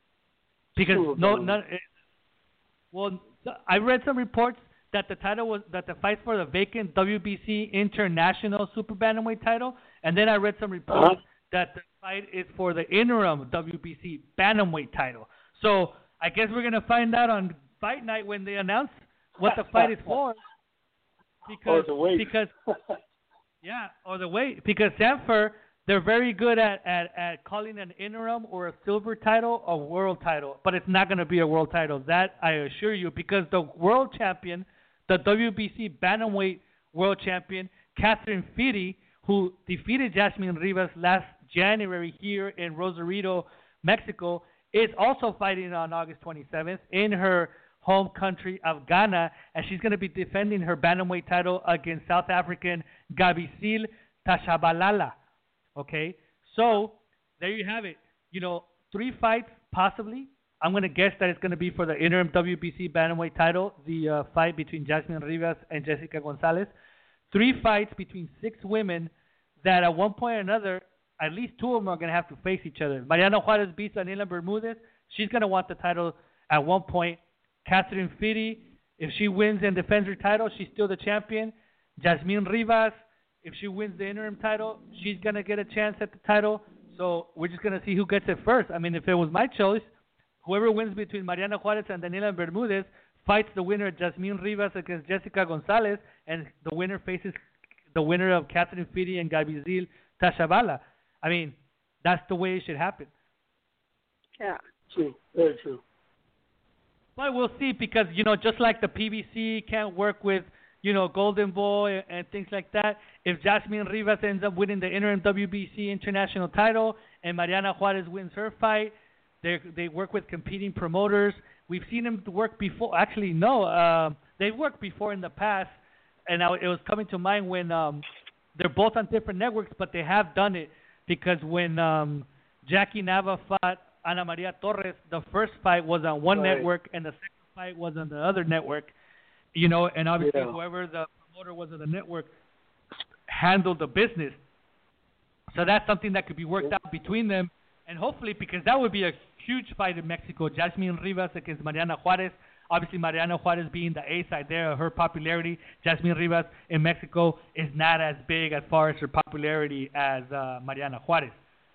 I read some reports that the fight for the vacant WBC International Super Bantamweight title, and then I read some reports that the fight is for the interim WBC Bantamweight title. So I guess we're gonna find out on fight night when they announce what the fight is for. Because or the weight. Or the weight. Because Sanford, they're very good at calling an interim or a silver title a world title, but it's not going to be a world title. That I assure you, because the world champion, the WBC Bantamweight world champion, Catherine Firi, who defeated Jasmine Rivas last January here in Rosarito, Mexico, is also fighting on August 27th in her home country of Ghana, and she's going to be defending her bantamweight title against South African Gabisile Tashabalala. Okay, so there you have it. 3 fights possibly. I'm going to guess that it's going to be for the interim WBC bantamweight title, the fight between Jasmine Rivas and Jessica Gonzalez. 3 fights between 6 women that at one point or another, at least 2 of them are going to have to face each other. Mariana Juarez beats Daniela Bermudez. She's going to want the title at one point. Catherine Firi, if she wins and defends her title, she's still the champion. Jasmine Rivas, if she wins the interim title, she's going to get a chance at the title. So we're just going to see who gets it first. I mean, if it was my choice, whoever wins between Mariana Juarez and Daniela Bermudez fights the winner Jasmine Rivas against Jessica Gonzalez, and the winner faces the winner of Catherine Firi and Gabisile Tashabalala. I mean, that's the way it should happen. Yeah. True. Very true. But we'll see because, just like the PBC can't work with, Golden Boy and things like that, if Jasmine Rivas ends up winning the interim WBC international title and Mariana Juarez wins her fight, they work with competing promoters. We've seen them work before. Actually, no. They've worked before in the past, and it was coming to mind when they're both on different networks, but they have done it because when Jackie Nava fought Ana Maria Torres, the first fight was on one network and the second fight was on the other network, and obviously whoever the promoter was of the network handled the business. So that's something that could be worked out between them, and hopefully, because that would be a huge fight in Mexico, Jasmine Rivas against Mariana Juarez. Obviously, Mariana Juarez being the A side there, her popularity. Jasmine Rivas in Mexico is not as big as far as her popularity as Mariana Juarez.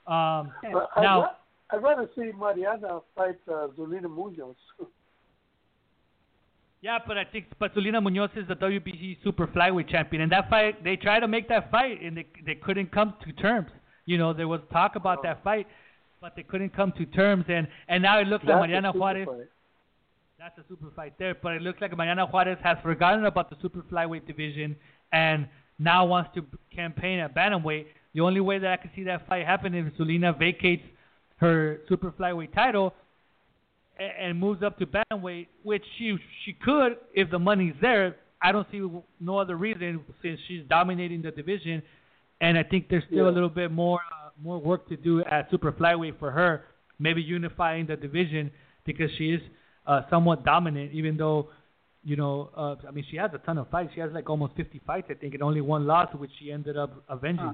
Now, I'd rather see Mariana fight Zulina Munoz. Yeah, but Zulina Munoz is the WBC Super Flyweight champion, and that fight, they tried to make that fight, and they couldn't come to terms. There was talk about that fight, but they couldn't come to terms, and now it looks like Mariana Juarez. That's a super fight there, but it looks like Mariana Juarez has forgotten about the Super Flyweight division and now wants to campaign at bantamweight. The only way that I can see that fight happen is Zulina vacates her Super Flyweight title and moves up to bantamweight, which she could if the money's there. I don't see no other reason since she's dominating the division, and I think there's still a little bit more work to do at Super Flyweight for her, maybe unifying the division because she is somewhat dominant, even though, she has a ton of fights. She has like almost 50 fights, I think, and only 1 loss, which she ended up avenging.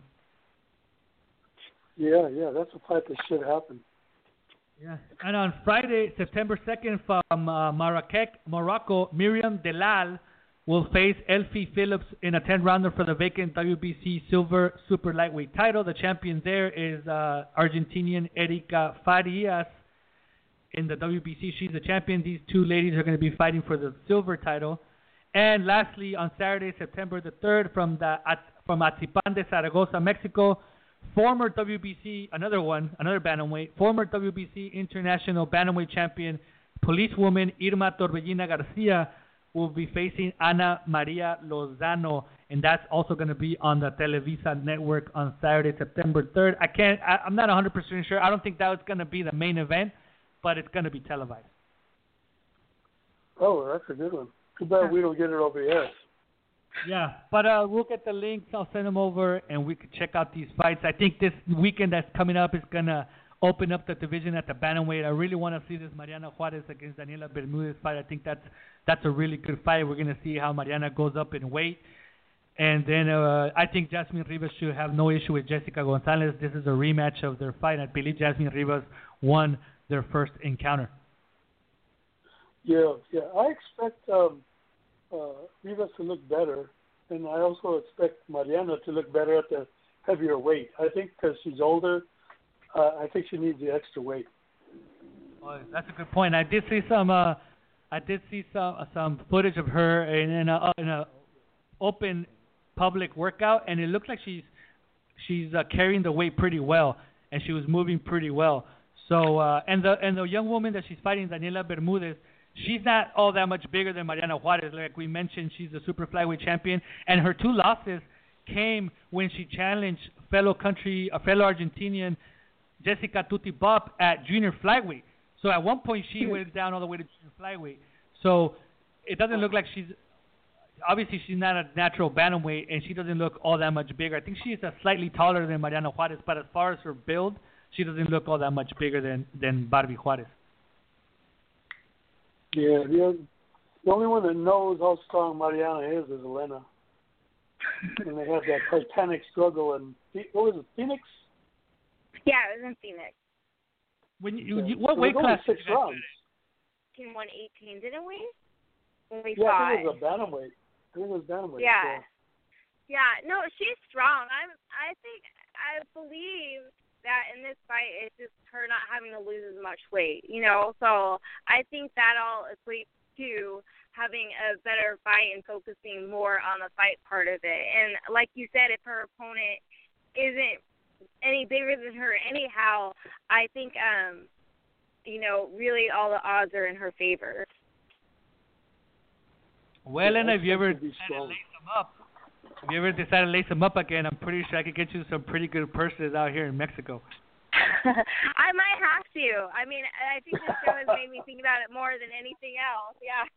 Yeah, that's a fight that should happen. Yeah, and on Friday, September 2nd, from Marrakech, Morocco, Miriam Delal will face Elfie Phillips in a 10-rounder for the vacant WBC Silver Super Lightweight title. The champion there is Argentinian Erika Farias. In the WBC, she's the champion. These 2 ladies are going to be fighting for the silver title. And lastly, on Saturday, September the 3rd, from Atzipan de Zaragoza, Mexico, former WBC, another bantamweight, former WBC International Bantamweight champion, policewoman Irma Torbellina Garcia will be facing Ana Maria Lozano, and that's also going to be on the Televisa network on Saturday, September 3rd. I'm not 100% sure. I don't think that was going to be the main event, but it's going to be televised. Oh, that's a good one. Too bad we don't get it over here. Yeah, but we'll get the links. I'll send them over, and we can check out these fights. I think this weekend that's coming up is going to open up the division at the bantamweight. I really want to see this Mariana Juarez against Daniela Bermudez fight. I think that's a really good fight. We're going to see how Mariana goes up in weight. And then I think Jasmine Rivas should have no issue with Jessica Gonzalez. This is a rematch of their fight. I believe Jasmine Rivas won their first encounter. Yeah. I expect Rivas to look better, and I also expect Mariana to look better at the heavier weight. I think because she's older, I think she needs the extra weight. Oh, that's a good point. I did see some footage of her in a open public workout, and it looked like she's carrying the weight pretty well, and she was moving pretty well. So and the young woman that she's fighting, Daniela Bermudez, she's not all that much bigger than Mariana Juarez. Like we mentioned, she's a super flyweight champion, and her two losses came when she challenged fellow Argentinian Jessica Tutti Bopp at junior flyweight. So at one point she went down all the way to junior flyweight. So it doesn't look like she's not a natural bantamweight, and she doesn't look all that much bigger. I think she is slightly taller than Mariana Juarez, but as far as her build, she doesn't look all that much bigger than Barbie Juarez. Yeah, the only one that knows how strong Mariana is Elena. And they had that Titanic struggle in, what was it, Phoenix? Yeah, it was in Phoenix. What weight class? 6 rounds. 118, didn't we? When we yeah, fought. I think it was bantamweight. Yeah. Yeah, no, she's strong. I believe that in this fight, it's just her not having to lose as much weight, So I think that all equates to having a better fight and focusing more on the fight part of it. And like you said, if her opponent isn't any bigger than her anyhow, I think, really all the odds are in her favor. Well, and if you ever decided to lace them up again, I'm pretty sure I could get you some pretty good purses out here in Mexico. I might have to. I mean, I think this show has made me think about it more than anything else. Yeah.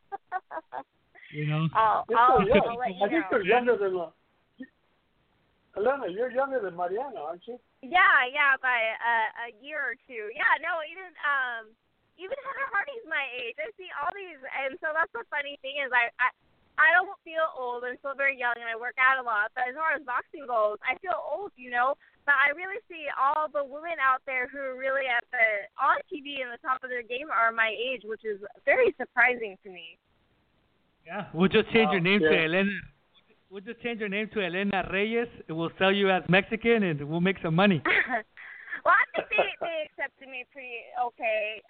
I'll let you know. I think you're younger than Elena. You're younger than Mariana, aren't you? Yeah, by a year or two. Yeah, no, even Heather Hardy's my age. I see all these, and so that's the funny thing is I don't feel old. I'm still very young, and I work out a lot. But as far as boxing goes, I feel old, But I really see all the women out there who are really on TV and the top of their game are my age, which is very surprising to me. Yeah, we'll just change your name to Elena. We'll just change your name to Elena Reyes. We'll sell you as Mexican, and we'll make some money. Well, I think they accepted me pretty okay.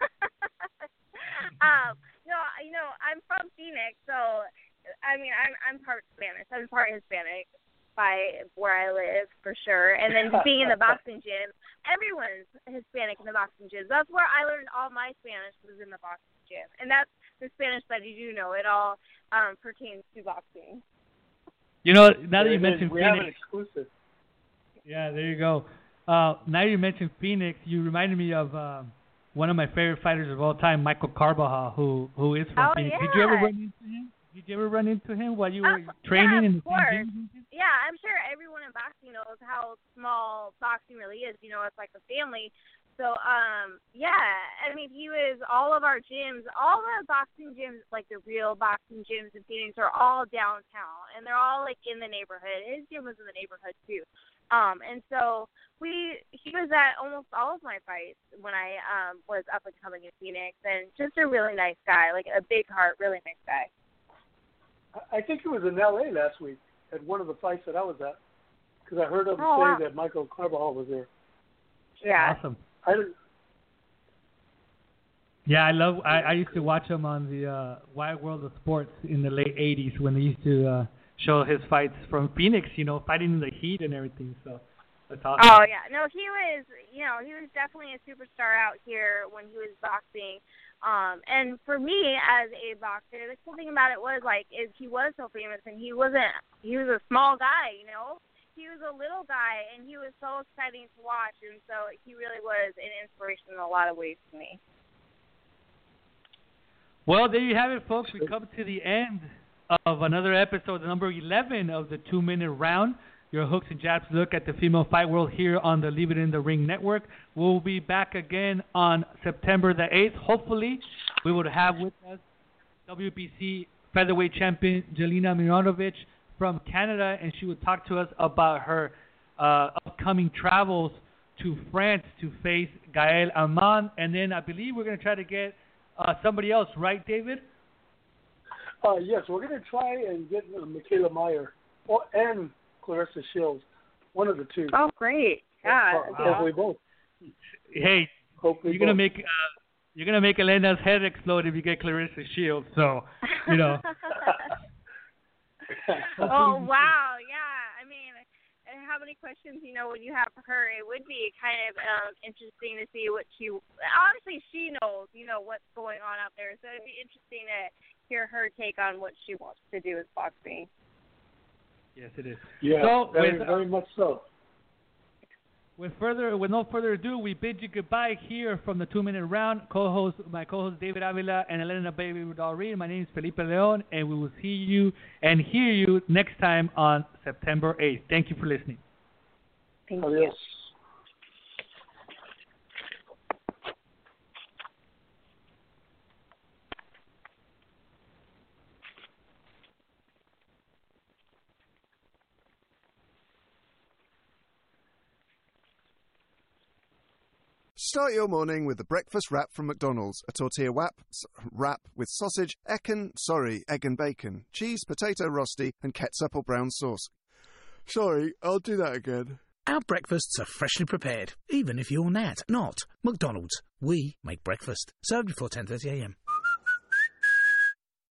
No, I'm from Phoenix, so I mean, I'm part Spanish. I'm part Hispanic by where I live for sure. And then being in the boxing gym, everyone's Hispanic in the boxing gym. That's where I learned all my Spanish was in the boxing gym, and that's the Spanish that you do know. It all pertains to boxing. Now that you mentioned we Phoenix, have an exclusive. Yeah, there you go. Now you mentioned Phoenix, you reminded me of one of my favorite fighters of all time, Michael Carbajal, who is from Phoenix. Yeah. Did you ever run into him while you were training in the same gym? Yeah, I'm sure everyone in boxing knows how small boxing really is. It's like a family. So, I mean, he was all of our gyms, all the boxing gyms, like the real boxing gyms in Phoenix, are all downtown, and they're all, like, in the neighborhood. His gym was in the neighborhood, too. And so he was at almost all of my fights when I was up and coming in Phoenix, and just a really nice guy, like a big heart, really nice guy. I think he was in L.A. last week at one of the fights that I was at, because I heard him say that Michael Carbajal was there. Yeah. Awesome. Yeah, I used to watch him on the Wide World of Sports in the late 80s when they used to show his fights from Phoenix, fighting in the heat and everything. So that's awesome. Oh, yeah. No, he was definitely a superstar out here when he was boxing. And for me as a boxer, the cool thing about it was is he was so famous, and he was a small guy, you know. He was a little guy, and he was so exciting to watch, and so he really was an inspiration in a lot of ways to me. Well, there you have it, folks. We come to the end of another episode, number 11 of the 2-minute round. Your Hooks and Jabs look at the female fight world here on the Leave It in the Ring network. We'll be back again on September the 8th. Hopefully, we will have with us WBC featherweight champion Jelena Mironovic from Canada, and she will talk to us about her upcoming travels to France to face Gael Armand. And then I believe we're going to try to get somebody else, right, David? Yes, we're going to try and get Michaela Meyer and Clarissa Shields, one of the two. Oh, great! Yeah, hopefully both. Hey, hopefully you're gonna make Elena's head explode if you get Clarissa Shields. So, you know. Oh wow! Yeah, I mean, how many questions when you have for her? It would be kind of interesting to see what obviously she knows, what's going on out there. So it'd be interesting to hear her take on what she wants to do with boxing. Yes, it is. Yeah, so very much so. With no further ado, we bid you goodbye here from the 2-minute round. My co-host David Avila and Elena Baby Reed. My name is Felipe Leon, and we will see you and hear you next time on September 8th. Thank you for listening. Thank you. Start your morning with the breakfast wrap from McDonald's. A tortilla wrap with sausage, egg and bacon, cheese, potato rosti, and ketchup or brown sauce. Sorry, I'll do that again. Our breakfasts are freshly prepared, even if you're not. McDonald's. We make breakfast. Served before 10:30 a.m.